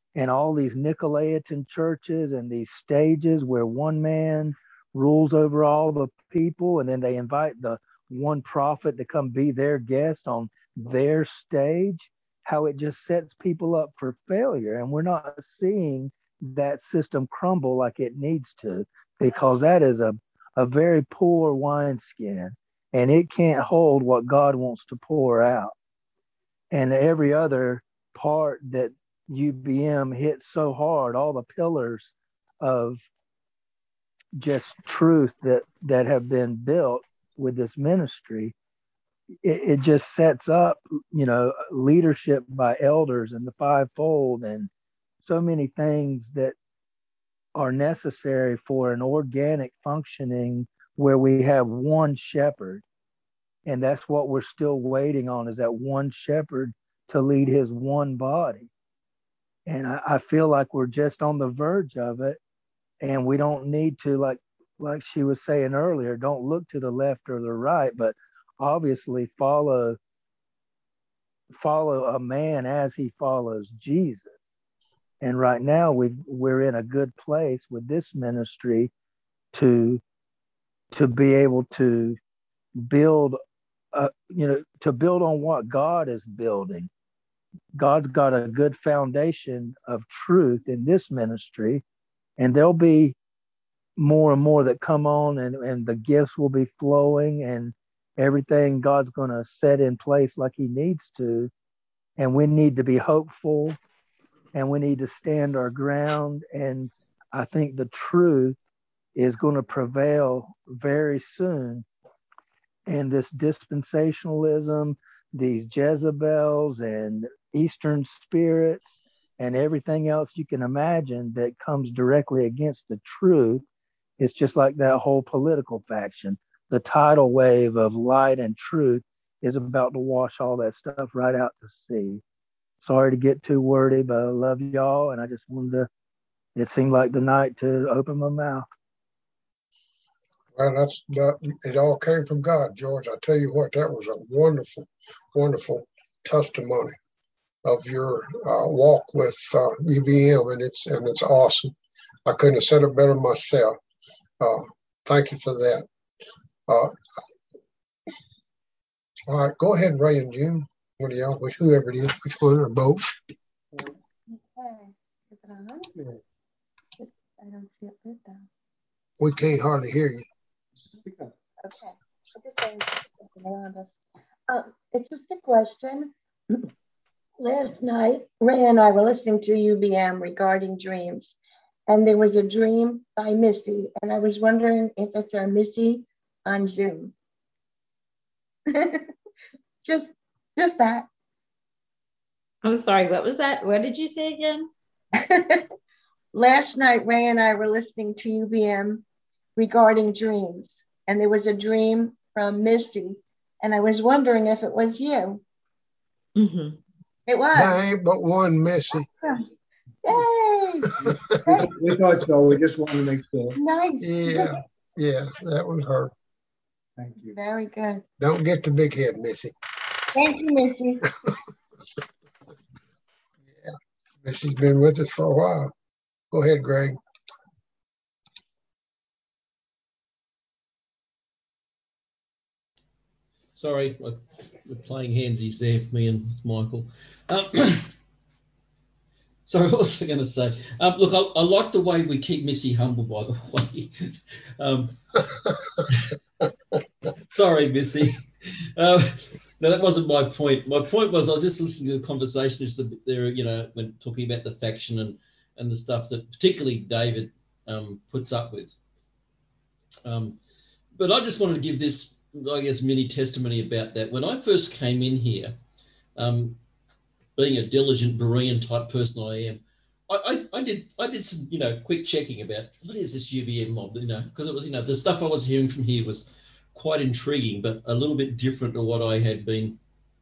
and all these Nicolaitan churches and these stages where one man rules over all the people, and then they invite the one prophet to come be their guest on their stage, how it just sets people up for failure. And we're not seeing that system crumble like it needs to, because that is a, a very poor wineskin, and it can't hold what God wants to pour out. And every other part that U B M hit so hard, all the pillars of just truth that that have been built with this ministry, it, it just sets up, you know, leadership by elders and the fivefold and so many things that are necessary for an organic functioning where we have one shepherd. And that's what we're still waiting on, is that one shepherd to lead his one body. And I, I feel like we're just on the verge of it. And we don't need to, like, like she was saying earlier, don't look to the left or the right, but obviously follow, follow a man as he follows Jesus. And right now we we're in a good place with this ministry to, to be able to build, uh, you know, to build on what God is building. God's got a good foundation of truth in this ministry, and there'll be more and more that come on, and, and the gifts will be flowing, and everything God's going to set in place like he needs to. And we need to be hopeful, and we need to stand our ground. And I think the truth is going to prevail very soon. And this dispensationalism, these Jezebels and Eastern spirits and everything else you can imagine that comes directly against the truth, it's just like that whole political faction. The tidal wave of light and truth is about to wash all that stuff right out to sea. Sorry to get too wordy, but I love y'all, and I just wanted to, it seemed like the night to open my mouth. Well, that's that. It all came from God, George. I tell you what, that was a wonderful, wonderful testimony of your uh, walk with uh, U B M, and it's and it's awesome. I couldn't have said it better myself. Uh, thank you for that. Uh, all right, go ahead, Ray and June. One of y'all, which whoever it is, which one or both. Okay. Is it on? Yeah. I don't see it lit though. We can't hardly hear you. Okay. I'm just saying something around us. Um, it's just a question. Last night, Ray and I were listening to U B M regarding dreams, and there was a dream by Missy, and I was wondering if it's our Missy on Zoom. just, just that. I'm sorry, what was that? What did you say again? Last night, Ray and I were listening to U B M regarding dreams, and there was a dream from Missy, and I was wondering if it was you. Mm-hmm. It was. There ain't but one Missy. Yay! We thought so. We just wanted to make sure. Nice. Yeah, yeah, that was her. Thank you. Very good. Don't get the big head, Missy. Thank you, Missy. Yeah, Missy's been with us for a while. Go ahead, Greg. Sorry, we're playing handsies there, me and Michael. Um, sorry, what was I going to say? Um, look, I, I like the way we keep Missy humble, by the way. um, sorry, Missy. Uh, no, that wasn't my point. My point was I was just listening to the conversation just there, you know, when talking about the faction and, and the stuff that particularly David um, puts up with. Um, but I just wanted to give this, I guess, mini testimony about that. When I first came in here, um, being a diligent Berean type person I am, I, I, I did I did some, you know, quick checking about what is this U B M mob, you know, because it was, you know, the stuff I was hearing from here was quite intriguing, but a little bit different to what I had been,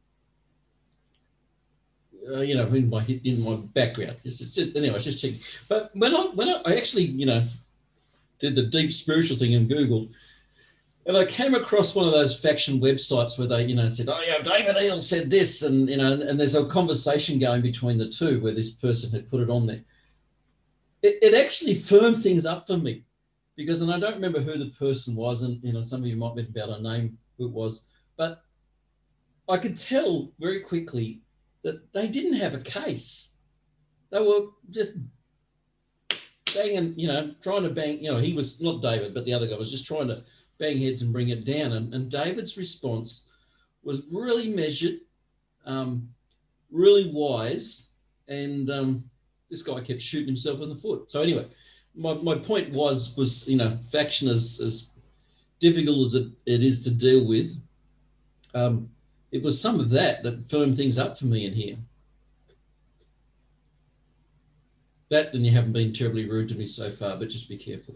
uh, you know, in my in my background. It's, it's just, anyway, I was just checking. But when I when I, I actually, you know, did the deep spiritual thing and Googled, And I came across one of those faction websites where they, you know, said, oh, yeah, David Eel said this. And, you know, and, and there's a conversation going between the two where this person had put it on there. It, it actually firmed things up for me because, and I don't remember who the person was, and, you know, some of you might be able to name who it was, but I could tell very quickly that they didn't have a case. They were just banging, you know, trying to bang, you know, he was, not David, but the other guy was just trying to bang heads and bring it down. And, and David's response was really measured, um, really wise, and um, this guy kept shooting himself in the foot. So anyway, my, my point was, was, you know, faction is as difficult as it, it is to deal with. Um, it was some of that that firmed things up for me in here. That, and you haven't been terribly rude to me so far, but just be careful.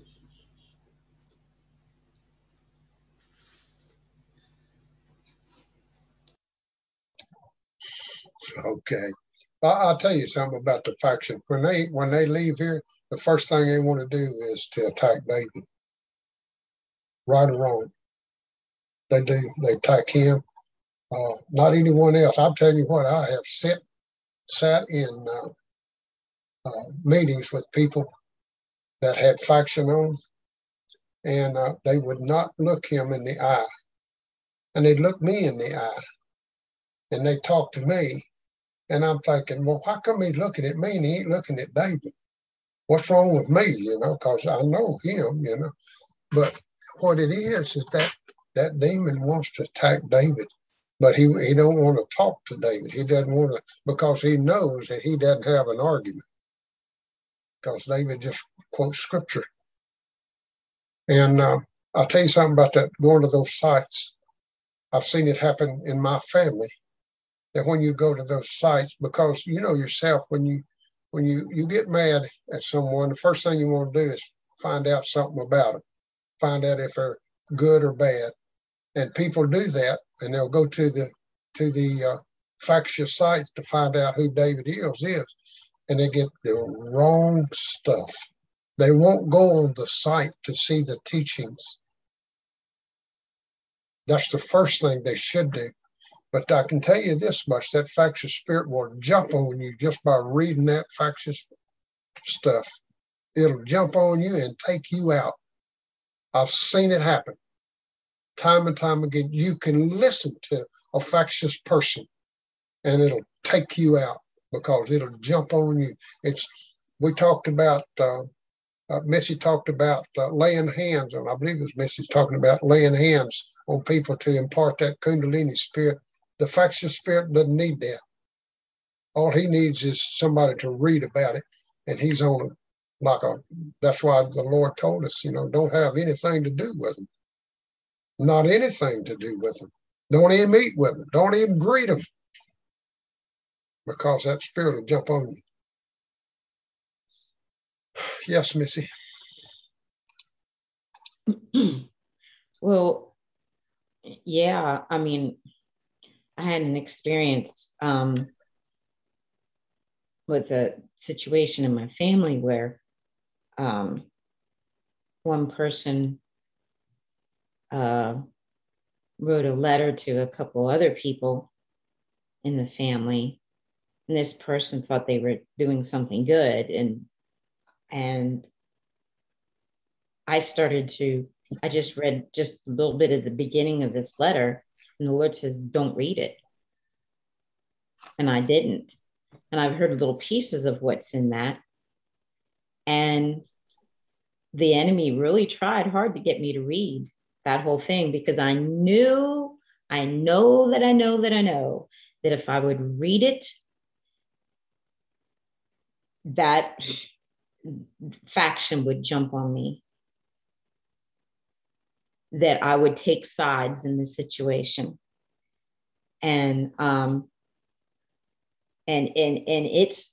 Okay. I'll tell you something about the faction. When they when they leave here, the first thing they want to do is to attack David. Right or wrong. They do. They attack him. Uh, not anyone else. I'm telling you what, I have sit, sat in uh, uh, meetings with people that had faction on, and uh, they would not look him in the eye. And they'd look me in the eye. And they talk to me. And I'm thinking, well, why come he's looking at me and he ain't looking at David? What's wrong with me, you know, because I know him, you know. But what it is, is that that demon wants to attack David. But he, he don't want to talk to David. He doesn't want to, because he knows that he doesn't have an argument. Because David just quotes scripture. And uh, I'll tell you something about that, going to those sites. I've seen it happen in my family. That when you go to those sites, because you know yourself, when you when you, you get mad at someone, the first thing you want to do is find out something about them. Find out if they're good or bad. And people do that, and they'll go to the to the uh, factious sites to find out who David Eels is, and they get the wrong stuff. They won't go on the site to see the teachings. That's the first thing they should do. But I can tell you this much, that factious spirit will jump on you just by reading that factious stuff. It'll jump on you and take you out. I've seen it happen time and time again. You can listen to a factious person and it'll take you out because it'll jump on you. It's, we talked about, uh, uh, Missy talked about uh, laying hands on, I believe it was Missy's talking about laying hands on people to impart that Kundalini spirit. The factious spirit doesn't need that. All he needs is somebody to read about it, and he's on it like a, that's why the Lord told us, you know, don't have anything to do with them. Not anything to do with them. Don't even meet with them. Don't even greet them. Because that spirit will jump on you. Yes, Missy. Well, yeah, I mean, I had an experience um, with a situation in my family where um, one person uh, wrote a letter to a couple other people in the family, and this person thought they were doing something good, and and I started to, I just read just a little bit of the beginning of this letter, and the Lord says, don't read it. And I didn't. And I've heard little pieces of what's in that. And the enemy really tried hard to get me to read that whole thing, because I knew, I know that I know that I know that if I would read it, that faction would jump on me, that I would take sides in the situation. And um and and and it's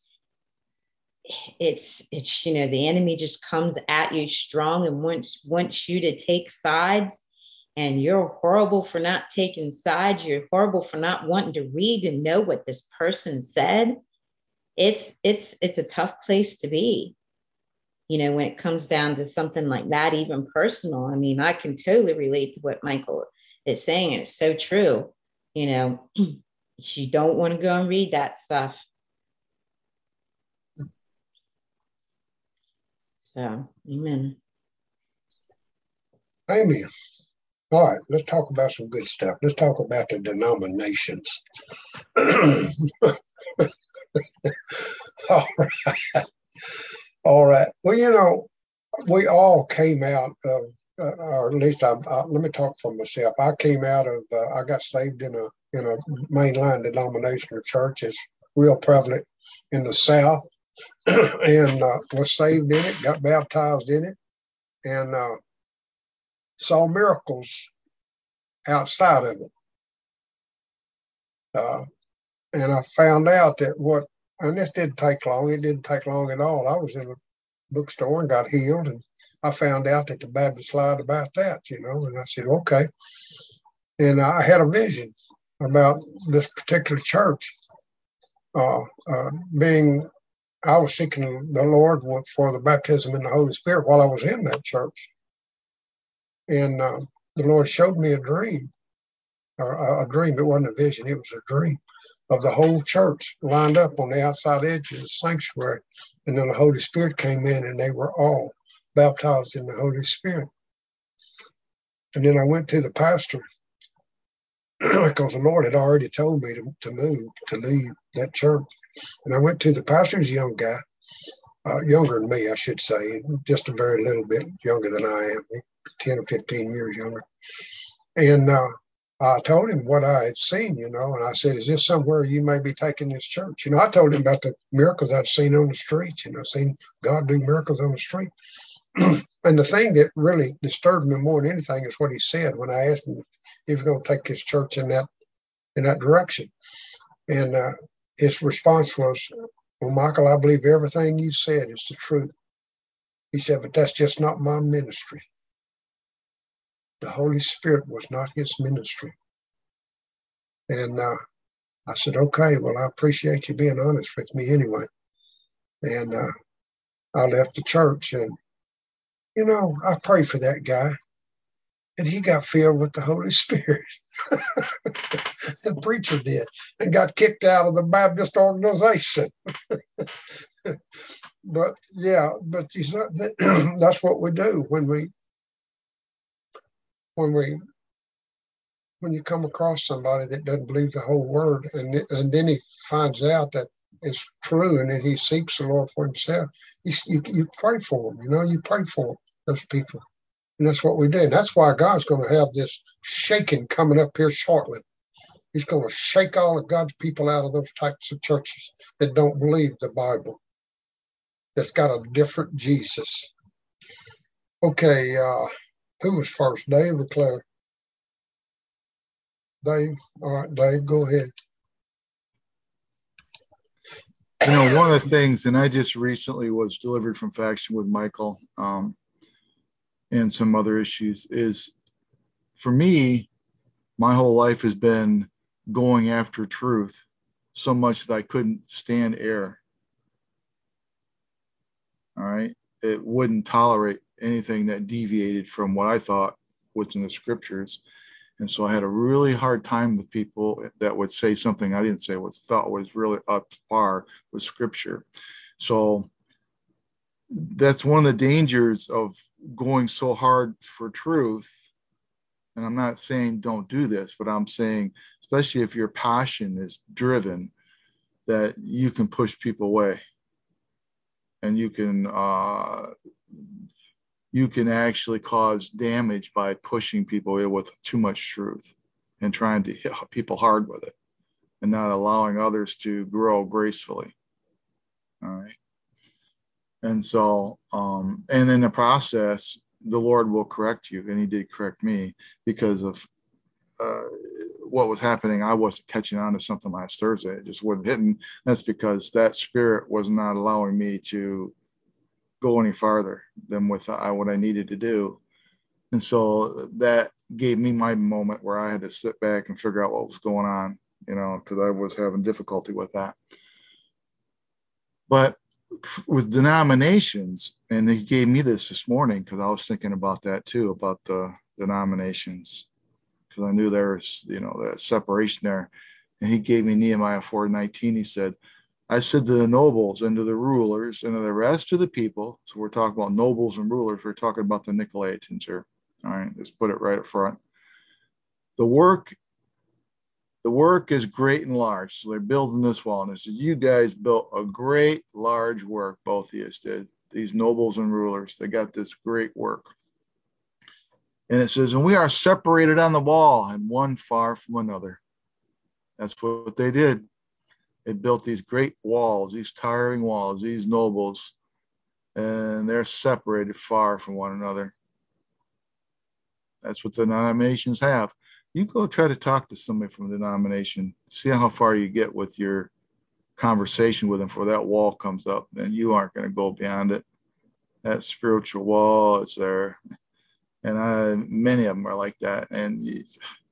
it's it's you know, the enemy just comes at you strong and wants wants you to take sides, and you're horrible for not taking sides. You're horrible for not wanting to read and know what this person said. It's it's it's a tough place to be. you know, when it comes down to something like that, even personal, I mean, I can totally relate to what Michael is saying. And it's so true. You know, you don't want to go and read that stuff. So, amen. Amen. All right, let's talk about some good stuff. Let's talk about the denominations. All right. All right. Well, you know, we all came out of, uh, or at least I, I, let me talk for myself. I came out of, uh, I got saved in a in a mainline denominational church. It's real prevalent in the South, and uh, was saved in it, got baptized in it, and uh, saw miracles outside of it. Uh, and I found out that what, and this didn't take long, it didn't take long at all. I was in a bookstore and got healed, and I found out that the Baptist lied about that, you know, and I said, okay. And I had a vision about this particular church uh, uh, being, I was seeking the Lord for the baptism in the Holy Spirit while I was in that church. And uh, the Lord showed me a dream, or a, a dream, it wasn't a vision, it was a dream of the whole church lined up on the outside edge of the sanctuary. And then the Holy Spirit came in and they were all baptized in the Holy Spirit. And then I went to the pastor because the Lord had already told me to, to move, to leave that church. And I went to the pastor, he's a young guy, uh, younger than me, I should say, just a very little bit younger than I am, ten or fifteen years younger. And uh, I told him what I had seen, you know, and I said, is this somewhere you may be taking this church? You know, I told him about the miracles I'd seen on the streets, you know, seen God do miracles on the street. And the thing that really disturbed me more than anything is what he said when I asked him if he was going to take his church in that in that direction. And uh, his response was, well, Michael, I believe everything you said is the truth. He said, but that's just not my ministry. The Holy Spirit was not his ministry. And uh, I said, okay, well, I appreciate you being honest with me anyway. And uh, I left the church, and you know, I prayed for that guy, and he got filled with the Holy Spirit. The preacher did, and got kicked out of the Baptist organization. But yeah, but you said that, that's what we do when we when we when you come across somebody that doesn't believe the whole word, and and then he finds out that it's true, and that he seeks the Lord for himself. You, you, you pray for them, you know, you pray for those people. And that's what we do. And that's why God's going to have this shaking coming up here shortly. He's going to shake all of God's people out of those types of churches that don't believe the Bible, that's got a different Jesus. Okay, uh, who was first, Dave or Claire? Dave? All right, Dave, go ahead. You know, one of the things, and I just recently was delivered from faction with Michael um, and some other issues, is for me, my whole life has been going after truth so much that I couldn't stand error. All right. It wouldn't tolerate anything that deviated from what I thought was in the scriptures. And so I had a really hard time with people that would say something I didn't say, was thought was really up to par with scripture. So that's one of the dangers of going so hard for truth. And I'm not saying don't do this, but I'm saying, especially if your passion is driven, that you can push people away. And you can uh, you can actually cause damage by pushing people away with too much truth and trying to hit people hard with it and not allowing others to grow gracefully. All right. And so, um, and in the process, the Lord will correct you. And he did correct me because of uh, what was happening. I wasn't catching on to something last Thursday. It just wasn't hitting. That's because that spirit was not allowing me to go any farther than with uh, what I needed to do. And so that gave me my moment where I had to sit back and figure out what was going on, you know, because I was having difficulty with that. But with denominations, and he gave me this this morning because I was thinking about that too, about the denominations, because I knew there was, you know, that separation there. And he gave me Nehemiah four nineteen. He said, I said to the nobles and to the rulers and to the rest of the people, so we're talking about nobles and rulers, we're talking about the Nicolaitans here. All right, let's put it right up front. The work, the work is great and large. So they're building this wall. And I said, you guys built a great large work, both of you did. These nobles and rulers, they got this great work. And it says, and we are separated on the wall and one far from another. That's what they did. They built these great walls, these towering walls, these nobles, and they're separated far from one another. That's what the denominations have. You go try to talk to somebody from a denomination, see how far you get with your conversation with them before that wall comes up, and you aren't going to go beyond it. That spiritual wall is there. And I, many of them are like that. And you,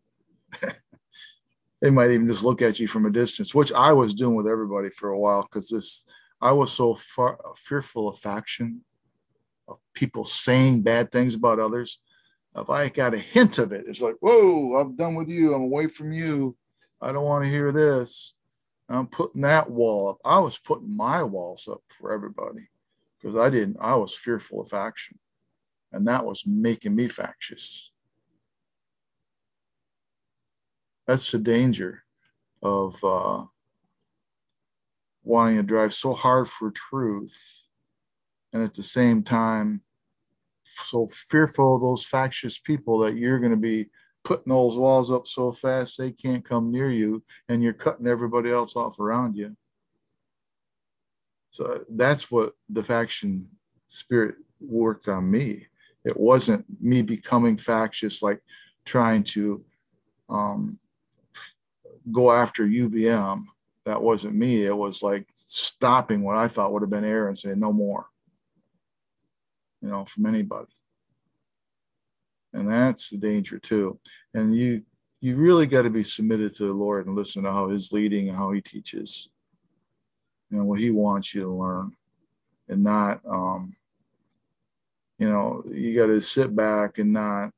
they might even just look at you from a distance, which I was doing with everybody for a while, because this I was so far, fearful of faction, of people saying bad things about others. If I got a hint of it, it's like, whoa, I'm done with you. I'm away from you. I don't want to hear this. I'm putting that wall up. I was putting my walls up for everybody because I didn't, I was fearful of faction. And that was making me factious. That's the danger of uh, wanting to drive so hard for truth and at the same time so fearful of those factious people that you're going to be putting those walls up so fast they can't come near you, and you're cutting everybody else off around you. So that's what the faction spirit worked on me. It wasn't me becoming factious, like trying to um, go after U B M. That wasn't me. It was like stopping what I thought would have been error and saying no more, you know, from anybody. And that's the danger too. And you you really got to be submitted to the Lord and listen to how He's leading and how He teaches, you know, what He wants you to learn, and not, um, you know, you got to sit back and not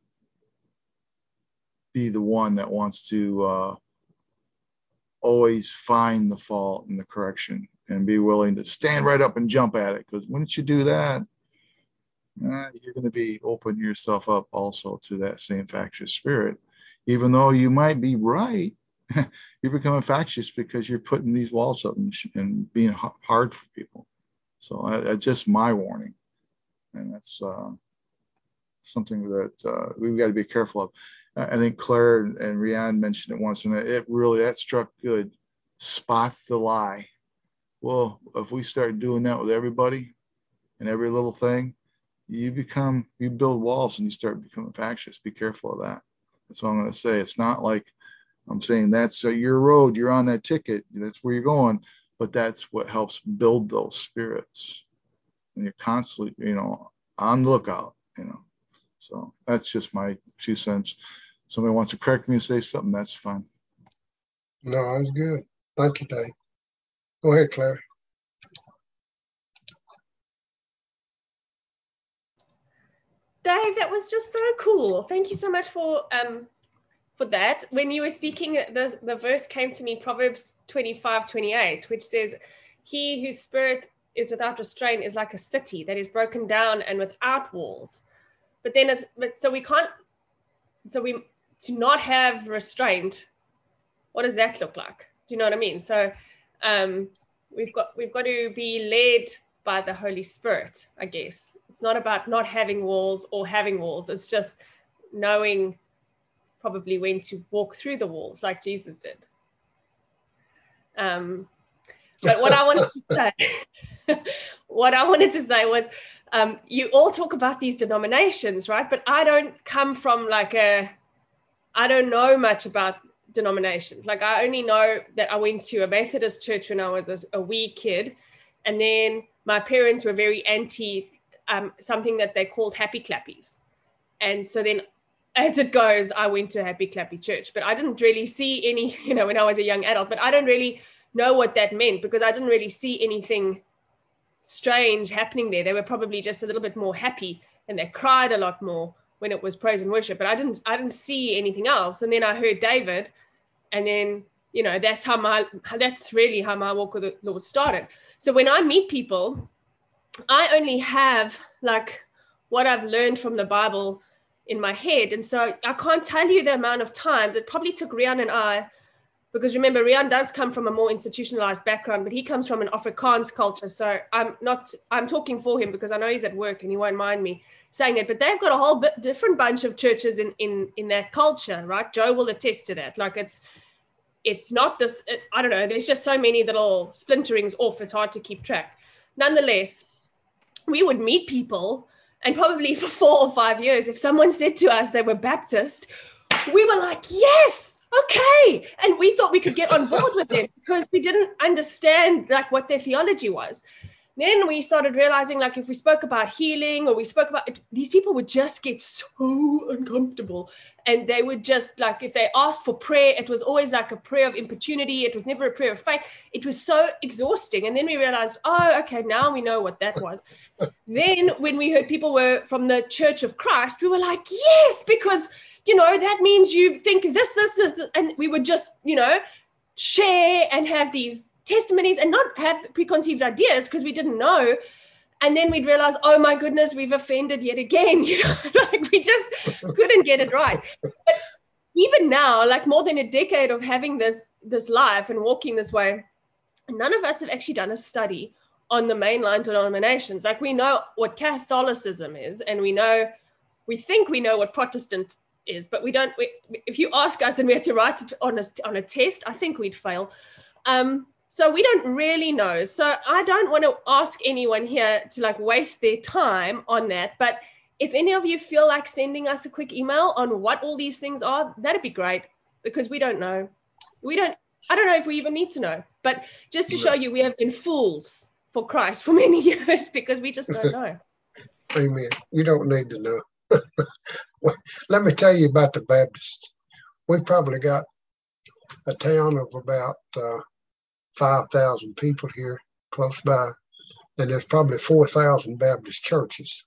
be the one that wants to uh, always find the fault and the correction, and be willing to stand right up and jump at it. Because once you do that, Uh, you're going to be opening yourself up also to that same factious spirit. Even though you might be right, you're becoming factious because you're putting these walls up and, and being hard for people. So uh, that's just my warning. And that's uh, something that uh, we've got to be careful of. I think Claire and Rianne mentioned it once, and it really, that struck good. Spot the lie. Well, if we start doing that with everybody and every little thing, you become, you build walls and you start becoming factious. Be careful of that. That's all I'm going to say. It's not like I'm saying that's uh, your road, you're on that ticket, that's where you're going, but that's what helps build those spirits. And you're constantly, you know, on the lookout, you know. So that's just my two cents. Somebody wants to correct me and say something, that's fine. No, I was good. Thank you, Dave. Go ahead, Claire. Dave, that was just so cool. Thank you so much for um for that. When you were speaking, the, the verse came to me, Proverbs twenty-five, twenty-eight, which says, he whose spirit is without restraint is like a city that is broken down and without walls. But then it's, but so we can't, so we, to not have restraint, what does that look like? Do you know what I mean? So um, we've got, we've got to be led by the Holy Spirit, I guess. It's not about not having walls or having walls. It's just knowing probably when to walk through the walls like Jesus did. Um, but what I wanted to say, what I wanted to say was, um, you all talk about these denominations, right? But I don't come from like a, I don't know much about denominations. Like I only know that I went to a Methodist church when I was a, a wee kid. And then my parents were very anti um, something that they called happy clappies. And so then as it goes, I went to a happy clappy church, but I didn't really see any, you know, when I was a young adult, but I don't really know what that meant because I didn't really see anything strange happening there. They were probably just a little bit more happy, and they cried a lot more when it was praise and worship. But I didn't, I didn't see anything else. And then I heard David, and then, you know, that's how my, that's really how my walk with the Lord started. So when I meet people, I only have like what I've learned from the Bible in my head. And so I can't tell you the amount of times it probably took Rian and I, because remember, Rian does come from a more institutionalized background, but he comes from an Afrikaans culture. So I'm not, I'm talking for him because I know he's at work and he won't mind me saying it, but they've got a whole bit different bunch of churches in, in, in that culture, right? Joe will attest to that. Like it's, it's not this, it, I don't know, there's just so many little splinterings off, it's hard to keep track. Nonetheless, we would meet people, and probably for four or five years, if someone said to us they were Baptist, we were like, yes, okay. And we thought we could get on board with them because we didn't understand like what their theology was. Then we started realizing, like, if we spoke about healing or we spoke about it, these people would just get so uncomfortable. And they would just, like, if they asked for prayer, it was always like a prayer of importunity. It was never a prayer of faith. It was so exhausting. And then we realized, oh, okay, now we know what that was. Then when we heard people were from the Church of Christ, we were like, yes, because, you know, that means you think this, this, this. And we would just, you know, share and have these testimonies and not have preconceived ideas because we didn't know. And then we'd realize, oh my goodness, we've offended yet again. You know, like we just couldn't get it right. But even now, like more than a decade of having this, this life and walking this way, none of us have actually done a study on the mainline denominations. Like we know what Catholicism is, and we know, we think we know what Protestant is, but we don't, we, if you ask us and we had to write it on a, on a test, I think we'd fail. Um, So we don't really know. So I don't want to ask anyone here to like waste their time on that. But if any of you feel like sending us a quick email on what all these things are, that'd be great because we don't know. We don't, I don't know if we even need to know. But just to show you, we have been fools for Christ for many years because we just don't know. Amen. You don't need to know. Well, let me tell you about the Baptists. We've probably got a town of about uh, five thousand people here close by, and there's probably four thousand Baptist churches.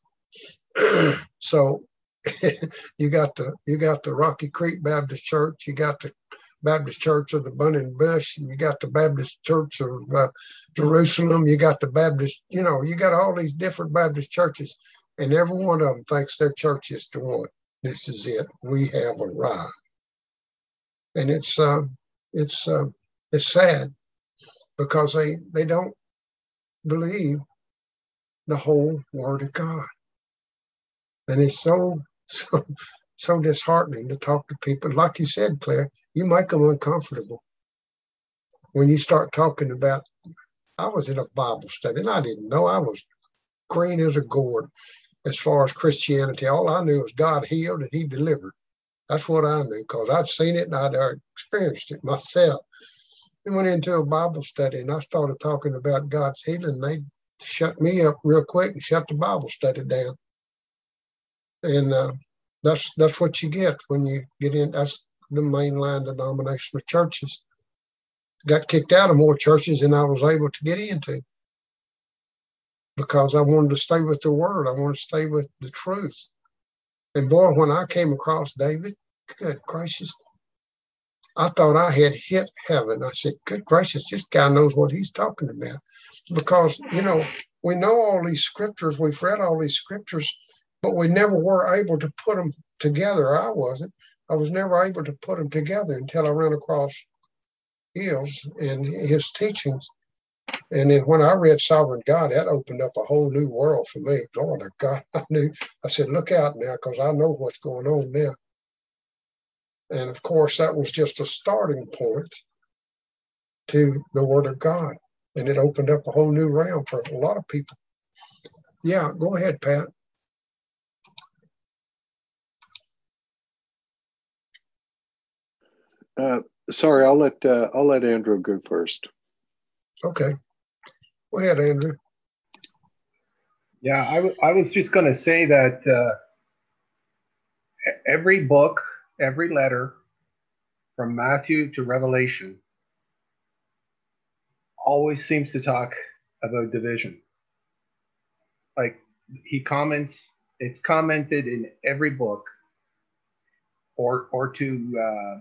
So you got the you got the Rocky Creek Baptist Church, you got the Baptist Church of the Burning Bush, and you got the Baptist Church of uh, Jerusalem, you got the Baptist, you know, you got all these different Baptist churches, and every one of them thinks their church is the one. This is it. We have arrived. And it's uh, it's uh, it's sad, because they, they don't believe the whole Word of God. And it's so, so, so disheartening to talk to people. Like you said, Claire, you make them uncomfortable. When you start talking about, I was in a Bible study, and I didn't know. I was green as a gourd as far as Christianity. All I knew was God healed and He delivered. That's what I knew, because I'd seen it and I'd experienced it myself. We went into a Bible study and I started talking about God's healing. They shut me up real quick and shut the Bible study down. And uh, that's that's what you get when you get in. That's the mainline denomination of churches. Got kicked out of more churches than I was able to get into, because I wanted to stay with the Word. I wanted to stay with the truth. And boy, when I came across David, good gracious, I thought I had hit heaven. I said, good gracious, this guy knows what he's talking about. Because, you know, we know all these scriptures, we've read all these scriptures, but we never were able to put them together. I wasn't. I was never able to put them together until I ran across Hills and his teachings. And then when I read Sovereign God, that opened up a whole new world for me. Lord of God, I knew. I said, look out now, because I know what's going on now. And of course, that was just a starting point to the Word of God. And it opened up a whole new realm for a lot of people. Yeah, go ahead, Pat. Uh, sorry, I'll let uh, I'll let Andrew go first. Okay. Go ahead, Andrew. Yeah, I, w- I was just going to say that uh, every book, every letter from Matthew to Revelation always seems to talk about division. like he comments, it's commented in every book, or or to uh,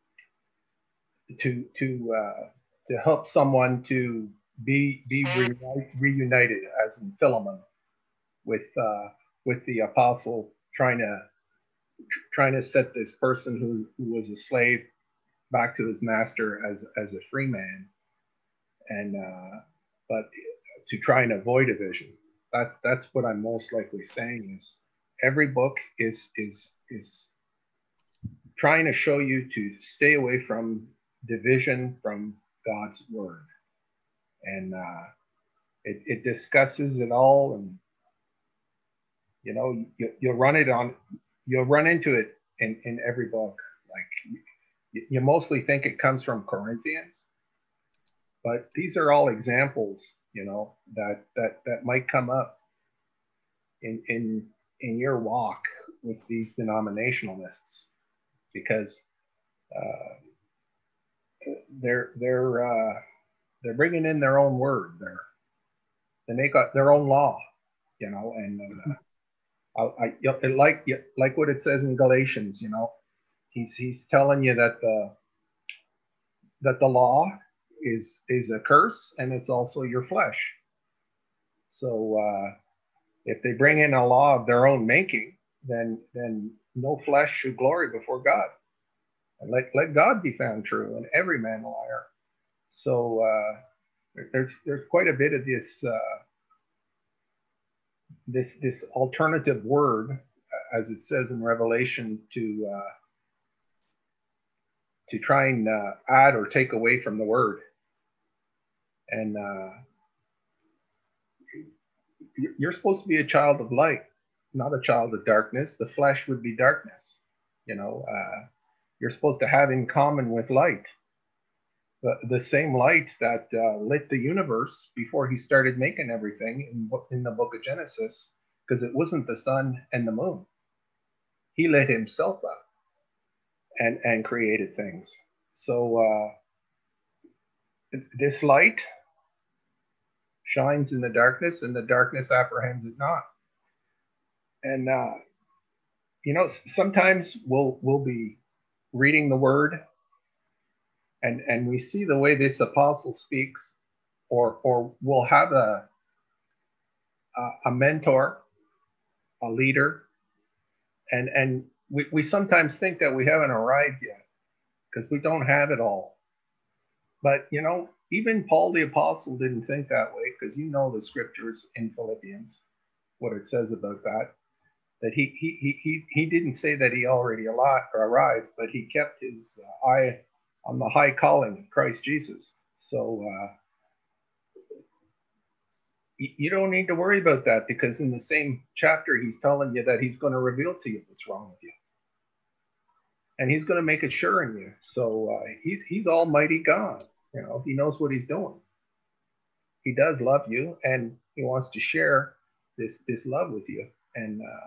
to to uh, to help someone to be be reuni- reunited, as in Philemon, with uh, with the apostle trying to trying to set this person who, who was a slave back to his master as as a free man, and uh, but to try and avoid a vision. That's that's what I'm most likely saying is every book is is is trying to show you to stay away from division from God's word, and uh, it, it discusses it all, and you know you, you'll run it on you'll run into it in in every book. Like you, you mostly think it comes from Corinthians, but these are all examples, you know, that that that might come up in in in your walk with these denominationalists, because uh, they're they're uh, they're bringing in their own word. They're they make up their own law, you know, and uh, I, I like like what it says in Galatians. You know, he's he's telling you that the that the law is is a curse, and it's also your flesh. So uh, if they bring in a law of their own making, then then no flesh should glory before God. And let let God be found true, and every man a liar. So uh, there's there's quite a bit of this uh, this this alternative word, as it says in Revelation, to uh, to try and uh, add or take away from the word. And uh, you're supposed to be a child of light, not a child of darkness. The flesh would be darkness. You know, uh, you're supposed to have in common with light, the, the same light that uh, lit the universe before he started making everything in, in the book of Genesis, because it wasn't the sun and the moon. He lit himself up and, and created things. So uh, this light shines in the darkness, and the darkness apprehends it not. And uh, you know, sometimes we'll we'll be reading the word, and and we see the way this apostle speaks, or or we'll have a a, a mentor, a leader, and and we, we sometimes think that we haven't arrived yet because we don't have it all. But you know, even Paul the apostle didn't think that way, because you know the scriptures in Philippians, what it says about that. That he he he he he didn't say that he already arrived, but he kept his uh, eye on the high calling of Christ Jesus. So uh, you don't need to worry about that, because in the same chapter he's telling you that he's going to reveal to you what's wrong with you, and he's going to make it sure in you. So uh, he's he's Almighty God. You know, he knows what he's doing. He does love you, and he wants to share this this love with you. And uh,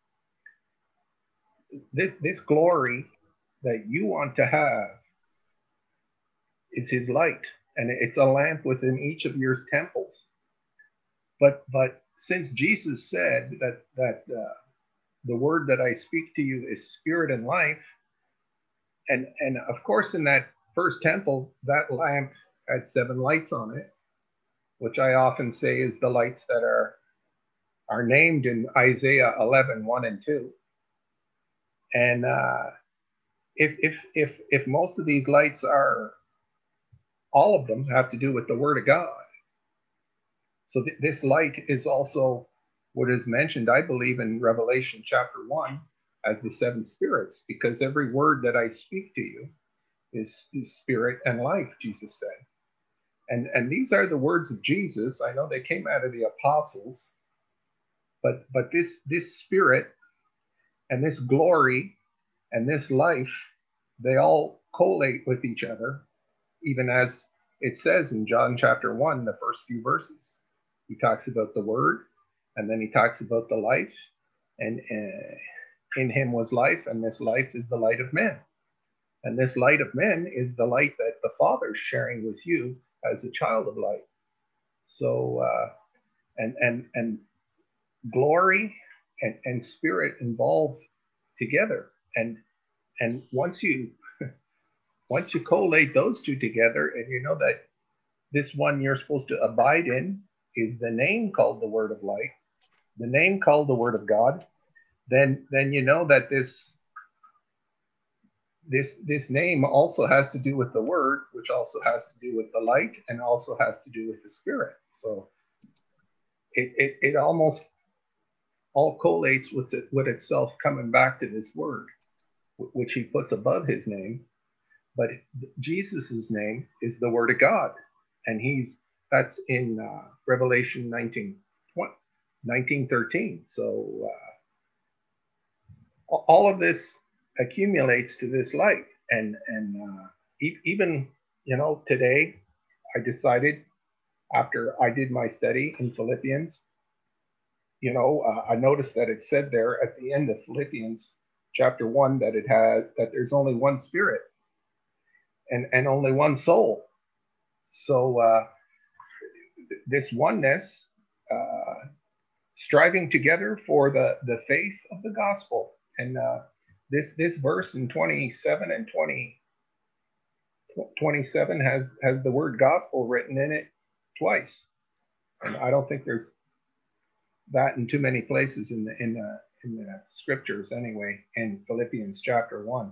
This, this glory that you want to have is his light, and it's a lamp within each of your temples. But but since Jesus said that that uh, the word that I speak to you is spirit and life, and and of course in that first temple, that lamp had seven lights on it, which I often say is the lights that are are named in Isaiah eleven, one and two. And uh, if, if, if, if most of these lights are, all of them have to do with the word of God. So th this light is also what is mentioned, I believe, in Revelation chapter one as the seven spirits, because every word that I speak to you is, is spirit and life, Jesus said. And, and these are the words of Jesus. I know they came out of the apostles, but, but this, this spirit and this glory and this life, they all collate with each other, even as it says in John chapter one, the first few verses. He talks about the word, and then he talks about the life, and uh, in him was life, and this life is the light of men. And this light of men is the light that the Father's sharing with you as a child of light. So, uh, and, and, and glory and, and spirit involved together. And and once you once you collate those two together, and you know that this one you're supposed to abide in is the name called the Word of Light, the name called the Word of God, then then you know that this this this name also has to do with the Word, which also has to do with the light, and also has to do with the Spirit. So it it, it almost all collates with it with itself coming back to this Word, which he puts above his name. But Jesus's name is the Word of God, and he's that's in uh, Revelation nineteen thirteen. So uh, all of this accumulates to this light, and and uh, e- even you know today I decided, after I did my study in Philippians, you know uh, I noticed that it said there at the end of Philippians chapter one that it had that there's only one Spirit and and only one soul. So uh, th- this oneness, uh, striving together for the the faith of the gospel, and uh, this this verse in twenty-seven and twenty, twenty-seven has has the word gospel written in it twice, and I don't think there's that in too many places in the in the in the scriptures anyway, in Philippians chapter one.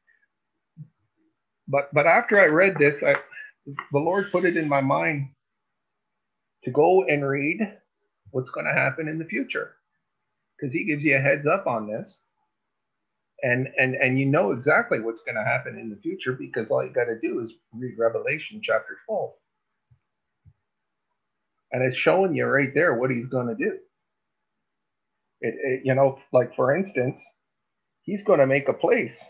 But but after I read this, I, the Lord put it in my mind to go and read what's going to happen in the future, because he gives you a heads up on this, and and and you know exactly what's going to happen in the future, because all you got to do is read Revelation chapter twelve, and it's showing you right there what he's going to do. It, it you know, like for instance, he's going to make a place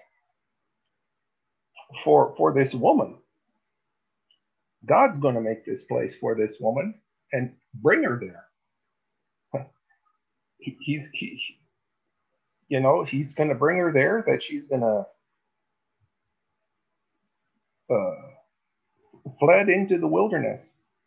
for for this woman. God's going to make this place for this woman and bring her there. He, he's he, you know he's going to bring her there, that she's going to uh, fled into the wilderness,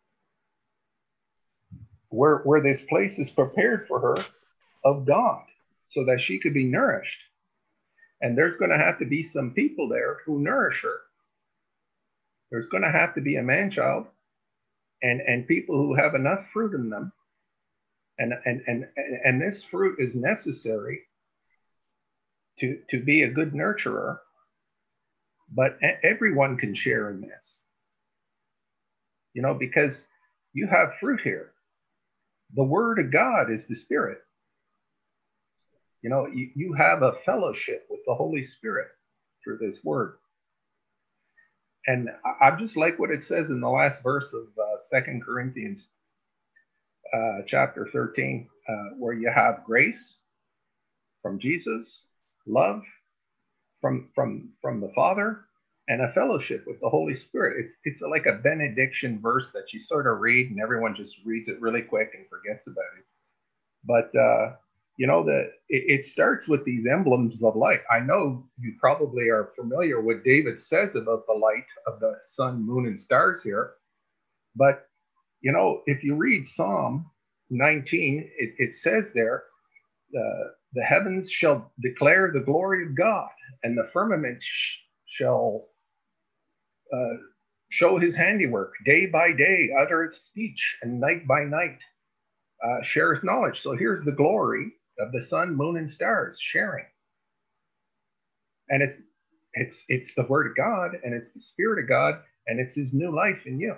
where where this place is prepared for her of God, so that she could be nourished. And there's going to have to be some people there who nourish her. There's going to have to be a man-child and, and people who have enough fruit in them. And, and, and, and this fruit is necessary to, to be a good nurturer. But everyone can share in this. You know, because you have fruit here. The Word of God is the Spirit. You know, you, you have a fellowship with the Holy Spirit through this Word. And I, I just like what it says in the last verse of uh, Second Corinthians uh, chapter thirteen, uh, where you have grace from Jesus, love from from from the Father, and a fellowship with the Holy Spirit. It's it's like a benediction verse that you sort of read, and everyone just reads it really quick and forgets about it. But uh, you know that it, it starts with these emblems of light. I know you probably are familiar with what David says about the light of the sun, moon, and stars here. But you know, if you read Psalm nineteen, it, it says there, uh, the heavens shall declare the glory of God, and the firmament sh- shall uh, show his handiwork. Day by day uttereth speech, and night by night uh, shareth knowledge. So here's the glory of the sun, moon, and stars sharing. And it's it's it's the Word of God, and it's the Spirit of God, and it's his new life in you.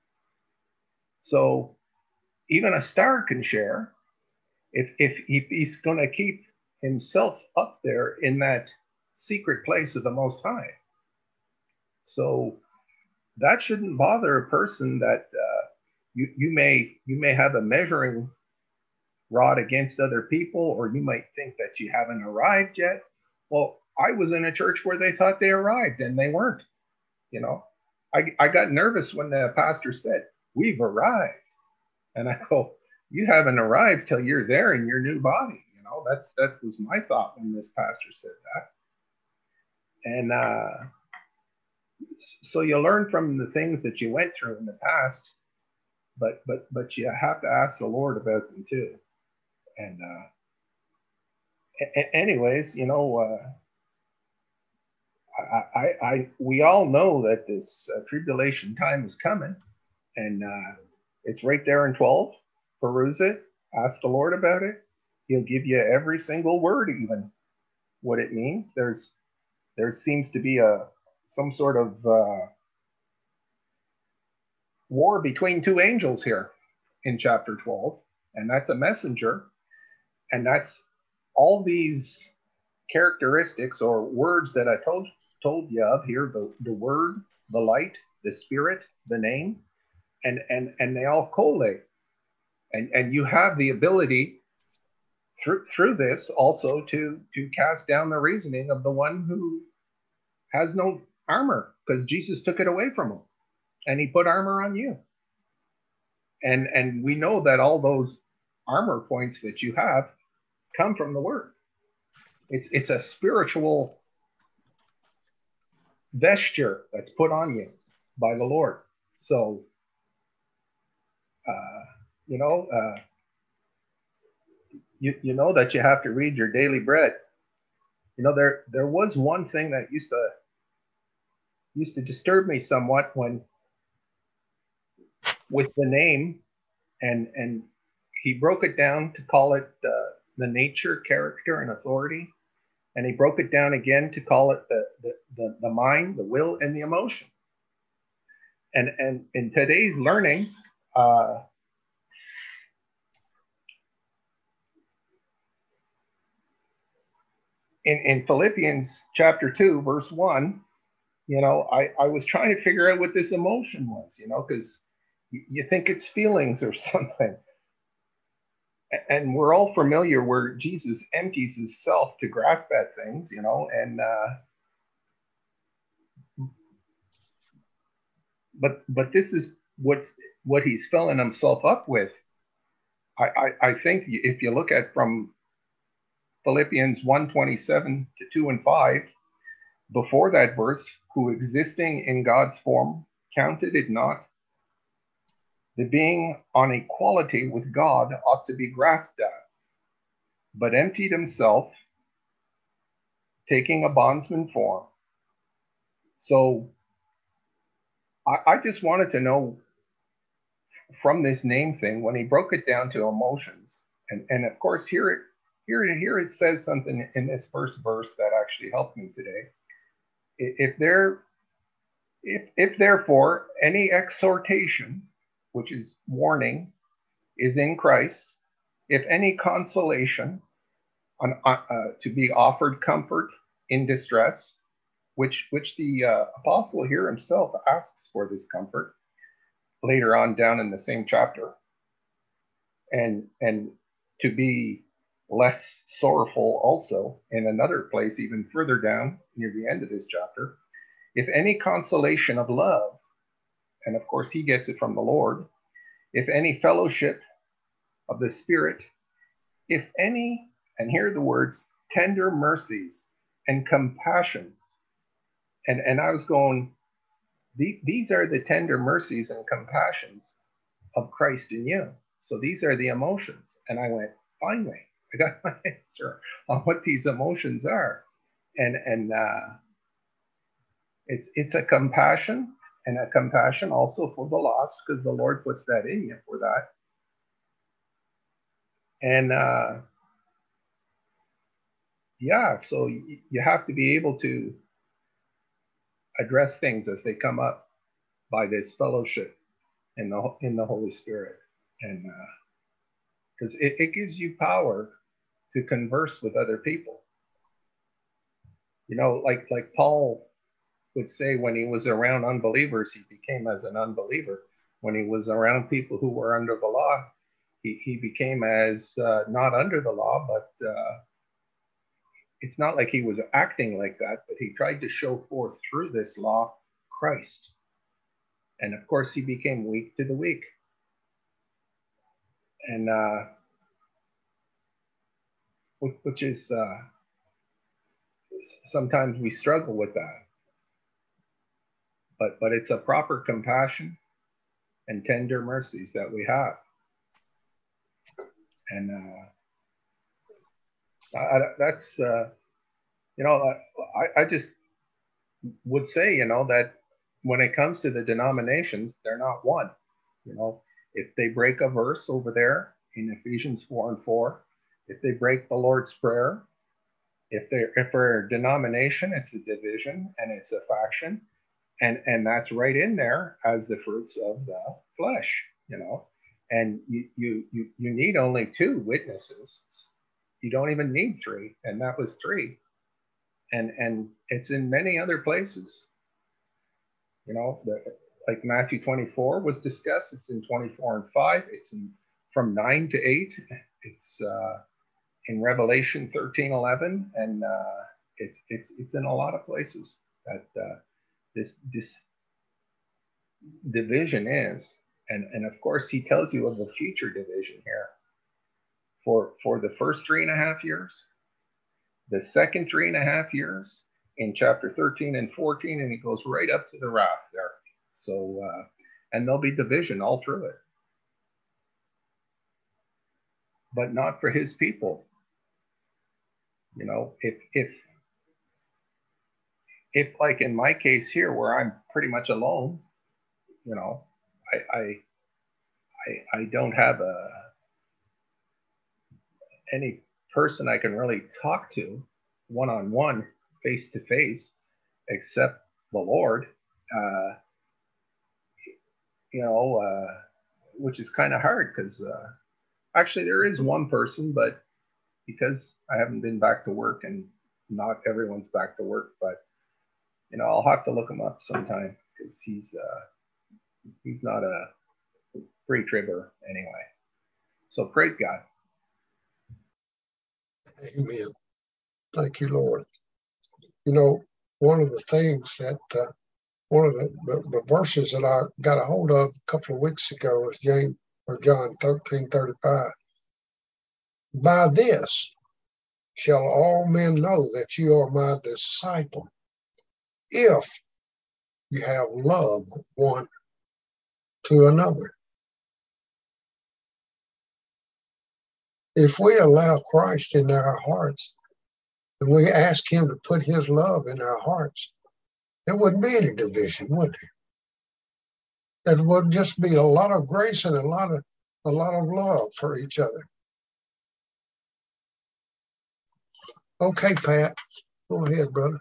So even a star can share if if, if he's going to keep himself up there in that secret place of the Most High. So that shouldn't bother a person that uh, you you may you may have a measuring rod against other people, or you might think that you haven't arrived yet. Well, I was in a church where they thought they arrived and they weren't. You know, I I got nervous when the pastor said, "We've arrived," and I go, "You haven't arrived till you're there in your new body." You know, that's that was my thought when this pastor said that. And uh, so you learn from the things that you went through in the past, but but but you have to ask the Lord about them too. And uh, a- anyways, you know, uh, I, I, I, we all know that this uh, tribulation time is coming, and uh, it's right there in twelve. Peruse it, ask the Lord about it. He'll give you every single word, even what it means. There's, there seems to be a some sort of uh, war between two angels here in chapter twelve, and that's a messenger, and that's all these characteristics or words that I told told you of here, the, the word, the light, the spirit, the name, and and and they all collate. And and you have the ability through through this also to to cast down the reasoning of the one who has no armor, because Jesus took it away from him and he put armor on you. And and we know that all those armor points that you have come from the word. It's it's a spiritual vesture that's put on you by the Lord. So, uh, you know, uh, you you know that you have to read your daily bread. You know, there there was one thing that used to used to disturb me somewhat when with the name, and and he broke it down to call it uh, the nature, character, and authority. And he broke it down again to call it the, the, the, the mind, the will, and the emotion. And, and in today's learning, uh, in, in Philippians chapter two, verse one, you know, I, I was trying to figure out what this emotion was, you know, because you think it's feelings or something. And we're all familiar where Jesus empties his self to grasp at things, you know, and uh, but but this is what's what he's filling himself up with. I, I, I think if you look at from Philippians one twenty-seven to two and five, before that verse, who existing in God's form counted it not, the being on equality with God ought to be grasped at, but emptied himself, taking a bondsman form. So I, I just wanted to know from this name thing, when he broke it down to emotions, and, and of course here it here, here it says something in this first verse that actually helped me today. If there if, if therefore any exhortation, which is warning, is in Christ, if any consolation on, uh, to be offered comfort in distress, which which the uh, apostle here himself asks for this comfort later on down in the same chapter, and and to be less sorrowful also in another place even further down near the end of this chapter. If any consolation of love, and of course he gets it from the Lord, if any fellowship of the Spirit, if any, and here are the words, tender mercies and compassions. And, and I was going, these are the tender mercies and compassions of Christ in you. So these are the emotions. And I went, finally, I got my answer on what these emotions are. And, and uh, it's, it's a compassion, and a compassion also for the lost, because the Lord puts that in you for that. And uh, yeah, so you, you have to be able to address things as they come up by this fellowship in the in the Holy Spirit, and because uh, it, it gives you power to converse with other people. You know, like like Paul would say, when he was around unbelievers, he became as an unbeliever. When he was around people who were under the law, he, he became as uh, not under the law, but uh, it's not like he was acting like that, but he tried to show forth through this law Christ. And of course, he became weak to the weak. And uh, which is, uh, sometimes we struggle with that. But, but it's a proper compassion and tender mercies that we have. And uh, I, that's, uh, you know, I, I just would say, you know, that when it comes to the denominations, they're not one. You know, if they break a verse over there in Ephesians four and four, if they break the Lord's Prayer, if they're if they're a denomination, it's a division and it's a faction, and and that's right in there as the fruits of the flesh. You know, and you you you you need only two witnesses. You don't even need three, and that was three. And and it's in many other places. You know, the, like Matthew twenty-four was discussed. It's in twenty-four and five. It's in from nine to eight. It's uh, in Revelation thirteen, eleven, and uh, it's it's it's in a lot of places that uh, this this division is. And and of course, he tells you of the future division here. For for the first three and a half years, the second three and a half years in chapter thirteen and fourteen, and he goes right up to the wrath there. So, uh, and there'll be division all through it, but not for his people. You know, if if if like in my case here, where I'm pretty much alone, you know, I I I, I don't have a any person I can really talk to one-on-one, face-to-face, except the Lord, uh, you know, uh, which is kind of hard because uh, actually there is one person, but because I haven't been back to work and not everyone's back to work, but, you know, I'll have to look him up sometime because he's, uh, he's not a pre-tribber anyway. So praise God. Amen. Thank you, Lord. You know, one of the things that, uh, one of the, the, the verses that I got a hold of a couple of weeks ago was James or John thirteen thirty-five. By this shall all men know that you are my disciple, if you have love one to another. If we allow Christ in our hearts and we ask him to put his love in our hearts, there wouldn't be any division, would there? There would just be a lot of grace and a lot of a lot of love for each other. Okay, Pat, go ahead, brother.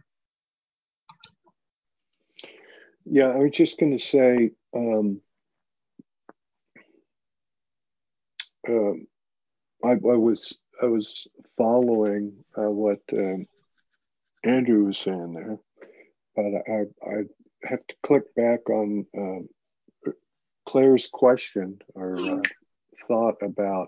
Yeah, I was just going to say, um, um, I, I was I was following uh, what um, Andrew was saying there, but I I have to click back on uh, Claire's question or uh, thought about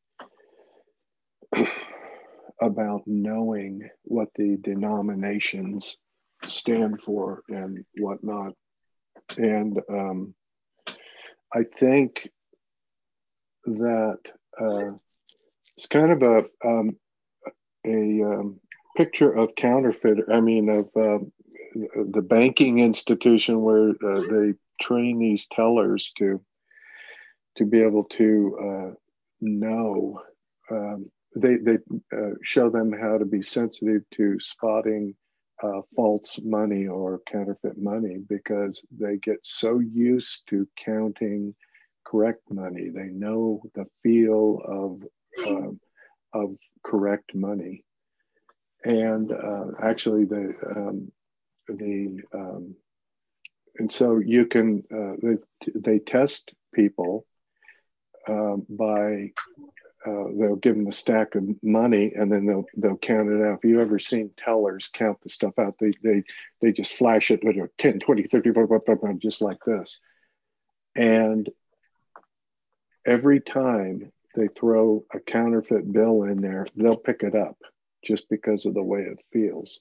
about knowing what the denominations stand for and whatnot, and um, I think that. Uh, It's kind of a um, a um, picture of counterfeit. I mean, of uh, the banking institution where uh, they train these tellers to to be able to uh, know. Um, they they uh, show them how to be sensitive to spotting uh, false money or counterfeit money because they get so used to counting correct money. They know the feel of Uh, of correct money, and uh, actually the um, the um, and so you can uh, they, they test people uh, by uh, they'll give them a stack of money and then they'll they'll count it out. If you ever seen tellers count the stuff out, they they they just flash it with a ten, twenty, thirty, just like this, and every time they throw a counterfeit bill in there, they'll pick it up just because of the way it feels.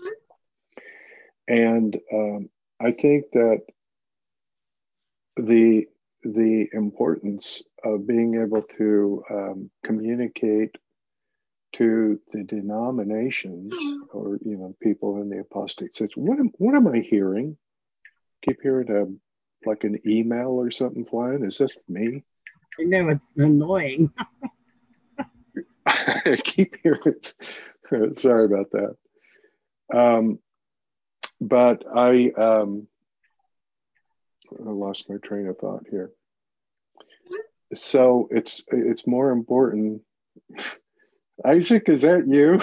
And um, I think that the the importance of being able to um, communicate to the denominations or you know people in the apostate church. What am what am I hearing? Keep hearing a like an email or something flying. Is this me? I know it's annoying. I keep hearing it. Sorry about that. Um, but I, um, I lost my train of thought here. So it's it's more important. Isaac, is that you?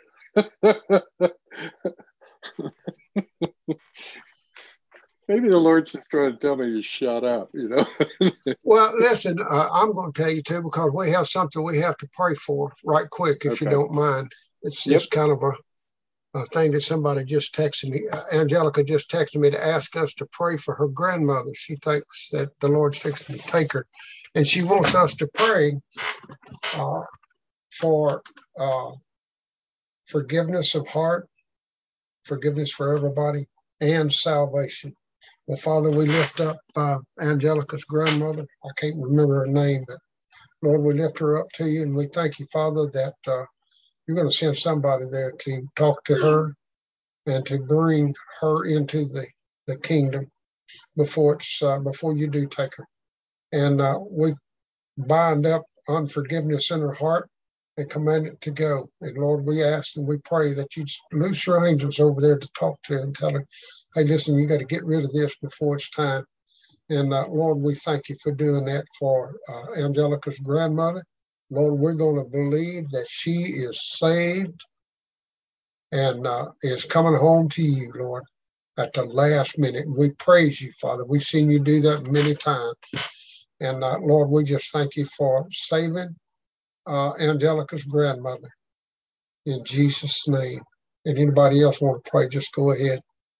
Maybe the Lord's just trying to tell me to shut up, you know? Well, listen, uh, I'm going to tell you too, because we have something we have to pray for right quick, if Okay. you don't mind. It's Yep. just kind of a, a thing that somebody just texted me. Uh, Angelica just texted me to ask us to pray for her grandmother. She thinks that the Lord's fixing to take her. And she wants us to pray uh, for uh, forgiveness of heart, forgiveness for everybody, and salvation. Well, Father, we lift up uh, Angelica's grandmother. I can't remember her name, but Lord, we lift her up to you, and we thank you, Father, that uh, you're going to send somebody there to talk to her and to bring her into the, the kingdom before it's uh, before you do take her. And uh, we bind up unforgiveness in her heart and command it to go. And Lord, we ask and we pray that you loose your angels over there to talk to her and tell her, hey, listen, you got to get rid of this before it's time. And uh, Lord, we thank you for doing that for uh, Angelica's grandmother. Lord, we're going to believe that she is saved and uh, is coming home to you, Lord, at the last minute. We praise you, Father. We've seen you do that many times. And uh, Lord, we just thank you for saving uh, Angelica's grandmother in Jesus' name. If anybody else want to pray, just go ahead.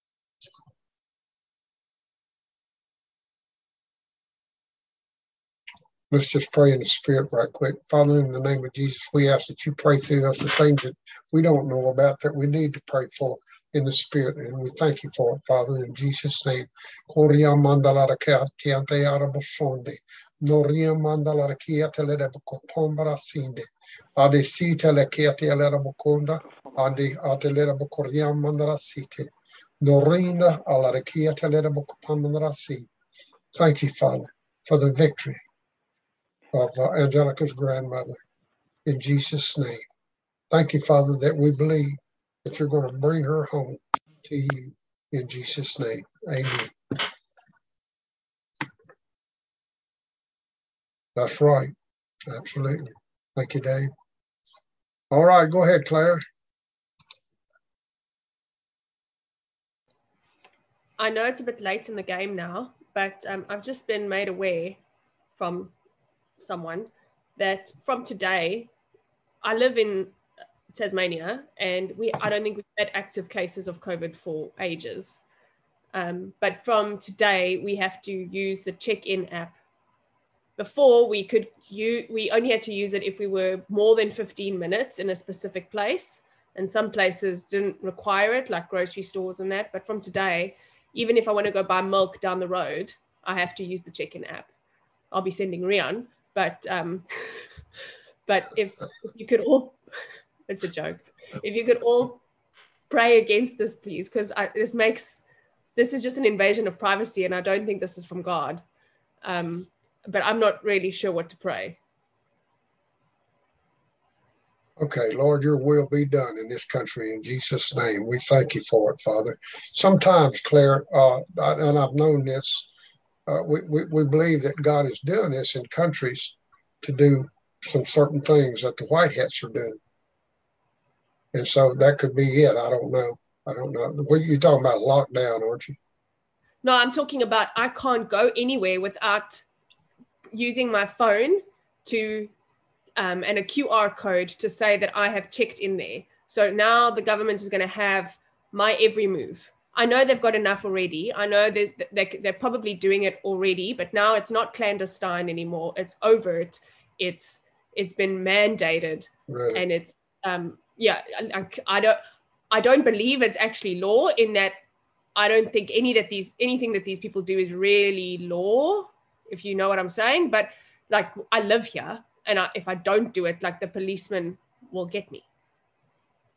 Let's just pray in the Spirit right quick. Father, in the name of Jesus, we ask that you pray through us the things that we don't know about that we need to pray for in the Spirit. And we thank you for it, Father, in Jesus' name. Noria mandala kia telede bokotombra sinde. Ade sita le kia telede bokonda. Ade atelede bokoria mandala site. Norina ala kia telede bokopamandra si. Thank you, Father, for the victory of uh, Angelica's grandmother, in Jesus' name. Thank you, Father, that we believe that you're going to bring her home to you in Jesus' name. Amen. That's right. Absolutely. Thank you, Dave. All right, go ahead, Claire. I know it's a bit late in the game now, but um, I've just been made aware from someone that from today, I live in Tasmania, and we I don't think we've had active cases of COVID for ages. Um, but from today, we have to use the check-in app. Before, we could you we only had to use it if we were more than fifteen minutes in a specific place, and some places didn't require it, like grocery stores and that. But from today, even if I want to go buy milk down the road, I have to use the check-in app. I'll be sending Rian. But um, but if, if you could all, it's a joke. If you could all pray against this, please, because this makes, this is just an invasion of privacy, and I don't think this is from God. Um, but I'm not really sure what to pray. Okay, Lord, your will be done in this country in Jesus' name. We thank you for it, Father. Sometimes, Claire, uh, and I've known this, Uh, we, we, we believe that God is doing this in countries to do some certain things that the white hats are doing. And so that could be it. I don't know. I don't know. You're talking about lockdown, aren't you? No, I'm talking about I can't go anywhere without using my phone to um, and a Q R code to say that I have checked in there. So now the government is going to have my every move. I know they've got enough already. I know there's, they're, they're probably doing it already, but now it's not clandestine anymore. It's overt. It's it's been mandated, really? And it's um yeah. I, I don't I don't believe it's actually law. In that, I don't think any that these anything that these people do is really law, if you know what I'm saying. But like, I live here, and I, if I don't do it, like the policeman will get me.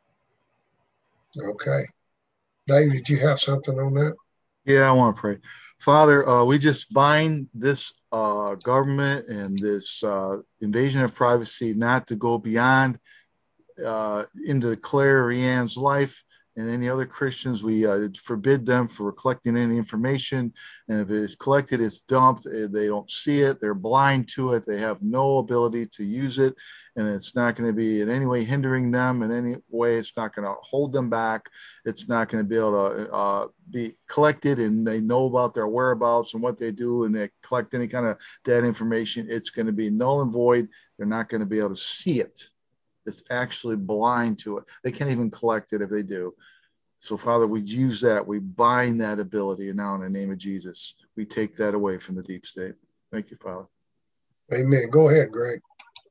Okay. Dave, did you have something on that? Yeah, I want to pray. Father, uh, we just bind this uh, government and this uh, invasion of privacy not to go beyond uh, into Claire Rianne's life and any other Christians. We uh, forbid them for collecting any information. And if it's collected, it's dumped. They don't see it. They're blind to it. They have no ability to use it. And it's not going to be in any way hindering them in any way. It's not going to hold them back. It's not going to be able to uh, be collected, and they know about their whereabouts and what they do, and they collect any kind of dead information. It's going to be null and void. They're not going to be able to see it. It's actually blind to it. They can't even collect it if they do. So, Father, we use that. We bind that ability. And now in the name of Jesus, we take that away from the deep state. Thank you, Father. Amen. Go ahead, Greg.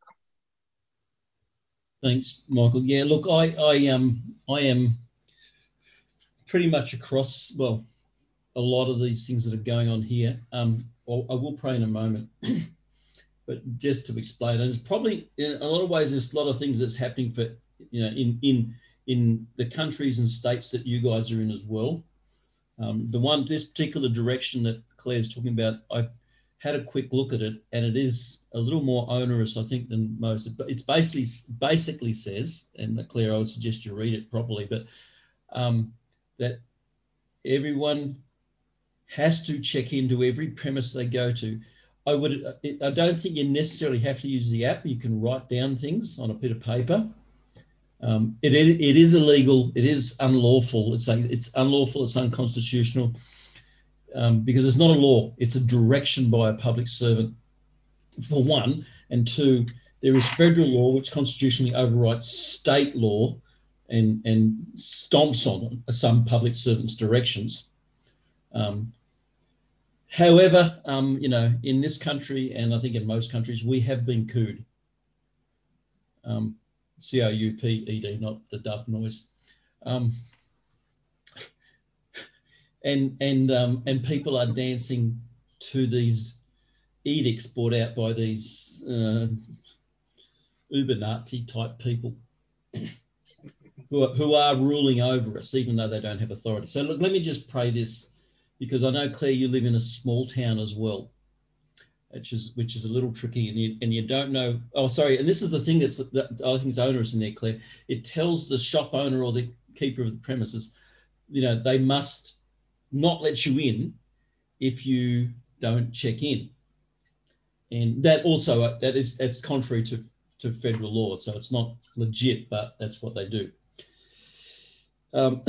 Thanks, Michael. Yeah, look, I, I, um, I am pretty much across, well, a lot of these things that are going on here. Um, I'll, I will pray in a moment. But just to explain, and it's probably in a lot of ways, there's a lot of things that's happening for, you know, in in in the countries and states that you guys are in as well. Um, the one, this particular direction that Claire's talking about, I had a quick look at it, and it is a little more onerous, I think, than most. But it's basically basically says, and Claire, I would suggest you read it properly, but um, that everyone has to check into every premise they go to. I would. I don't think you necessarily have to use the app. You can write down things on a bit of paper. Um, it, it it is illegal. It is unlawful. It's like it's unlawful. It's unconstitutional um, because it's not a law. It's a direction by a public servant, for one, and two, there is federal law which constitutionally overrides state law, and and stomps on some public servants' directions. Um, However, um, you know, in this country, and I think in most countries, we have been cooed. Um, C O U P E D, not the dove noise. Um, and and um, and people are dancing to these edicts brought out by these uh, uber Nazi type people who are, who are ruling over us, even though they don't have authority. So look, let me just pray this. Because I know, Claire, you live in a small town as well, which is which is a little tricky, and you and you don't know. Oh, sorry. And this is the thing that's that I think is onerous in there, Claire. It tells the shop owner or the keeper of the premises, you know, they must not let you in if you don't check in, and that also that is that's contrary to to federal law. So it's not legit, but that's what they do. Um,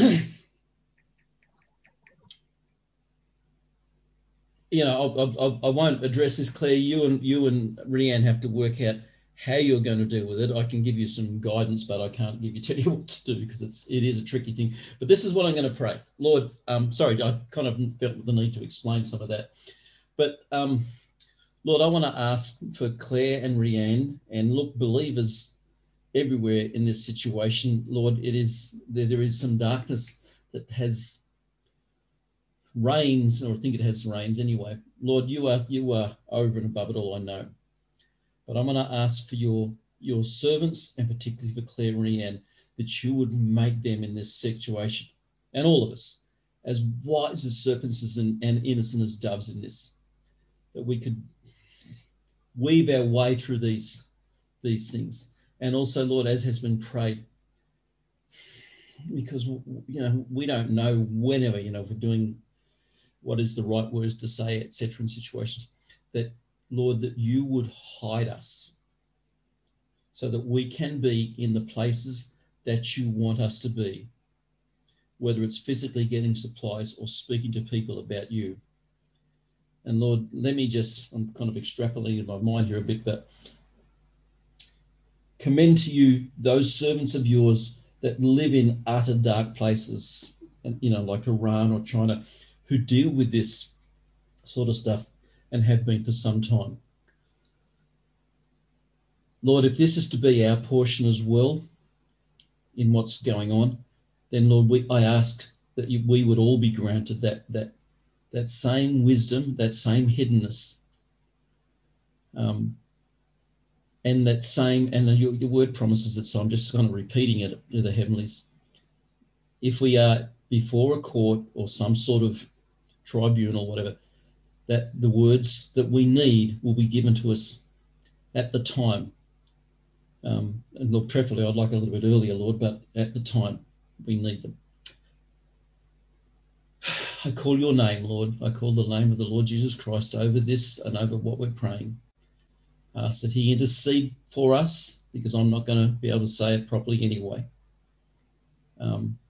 You know, I, I, I won't address this, Claire. You and you and Rianne have to work out how you're going to deal with it. I can give you some guidance, but I can't give you tell you what to do because it's it is a tricky thing. But this is what I'm going to pray, Lord. Um, sorry, I kind of felt the need to explain some of that. But um, Lord, I want to ask for Claire and Rianne, and look, believers everywhere in this situation, Lord. It is there. There is some darkness that has reigns, or I think it has reigns anyway. Lord, you are you are over and above it all, I know. But I'm going to ask for your your servants, and particularly for Claire and Rianne, that you would make them in this situation, and all of us, as wise as serpents and, and innocent as doves in this, that we could weave our way through these, these things. And also, Lord, as has been prayed, because, you know, we don't know whenever, you know, if we're doing what is the right words to say, et cetera, in situations, that, Lord, that you would hide us so that we can be in the places that you want us to be, whether it's physically getting supplies or speaking to people about you. And Lord, let me just, I'm kind of extrapolating in my mind here a bit, but commend to you those servants of yours that live in utter dark places, and you know, like Iran or China, who deal with this sort of stuff and have been for some time. Lord, if this is to be our portion as well in what's going on, then Lord, we, I ask that you, we would all be granted that that that same wisdom, that same hiddenness, um, and that same, and your, your word promises it, so I'm just kind of repeating it to the heavenlies. If we are before a court or some sort of tribunal, whatever, that the words that we need will be given to us at the time. Um, and Lord, preferably I'd like a little bit earlier, Lord, but at the time we need them. I call your name, Lord. I call the name of the Lord Jesus Christ over this and over what we're praying. I ask that he intercede for us, because I'm not going to be able to say it properly anyway. Um,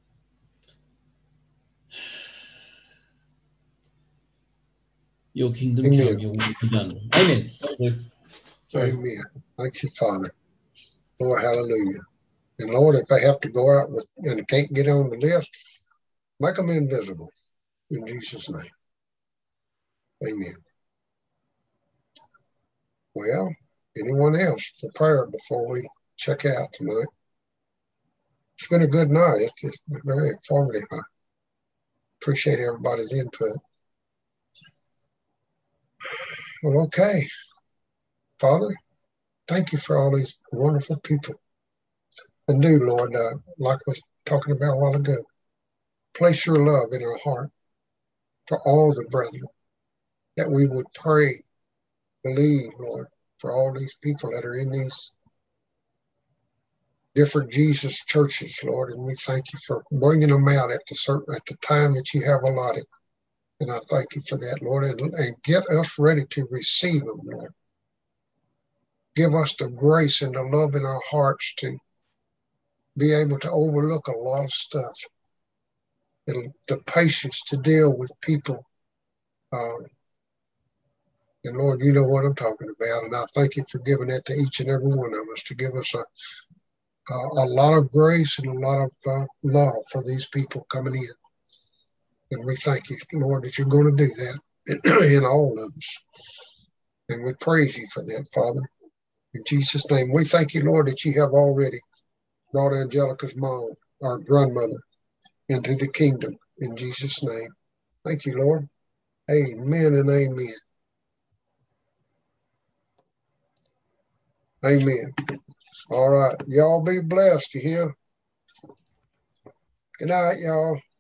your kingdom Amen. come, your will be done. Amen. Amen. Thank you, Father. Lord, hallelujah. And Lord, if they have to go out with and can't get on the list, make them invisible. In Jesus' name. Amen. Well, anyone else for prayer before we check out tonight? It's been a good night. It's just very informative. I appreciate everybody's input. Well, okay. Father, thank you for all these wonderful people. And do, Lord, uh, like I was talking about a while ago, place your love in our heart for all the brethren, that we would pray, believe, Lord, for all these people that are in these different Jesus churches, Lord, and we thank you for bringing them out at the certain at the time that you have allotted. And I thank you for that, Lord, and, and get us ready to receive them, Lord. Give us the grace and the love in our hearts to be able to overlook a lot of stuff, and the patience to deal with people. Um, and Lord, you know what I'm talking about, and I thank you for giving that to each and every one of us, to give us a a, a lot of grace and a lot of uh, love for these people coming in. And we thank you, Lord, that you're going to do that in all of us. And we praise you for that, Father. In Jesus' name, we thank you, Lord, that you have already brought Angelica's mom, our grandmother, into the kingdom. In Jesus' name. Thank you, Lord. Amen and amen. Amen. All right. Y'all be blessed, you hear? Good night, y'all.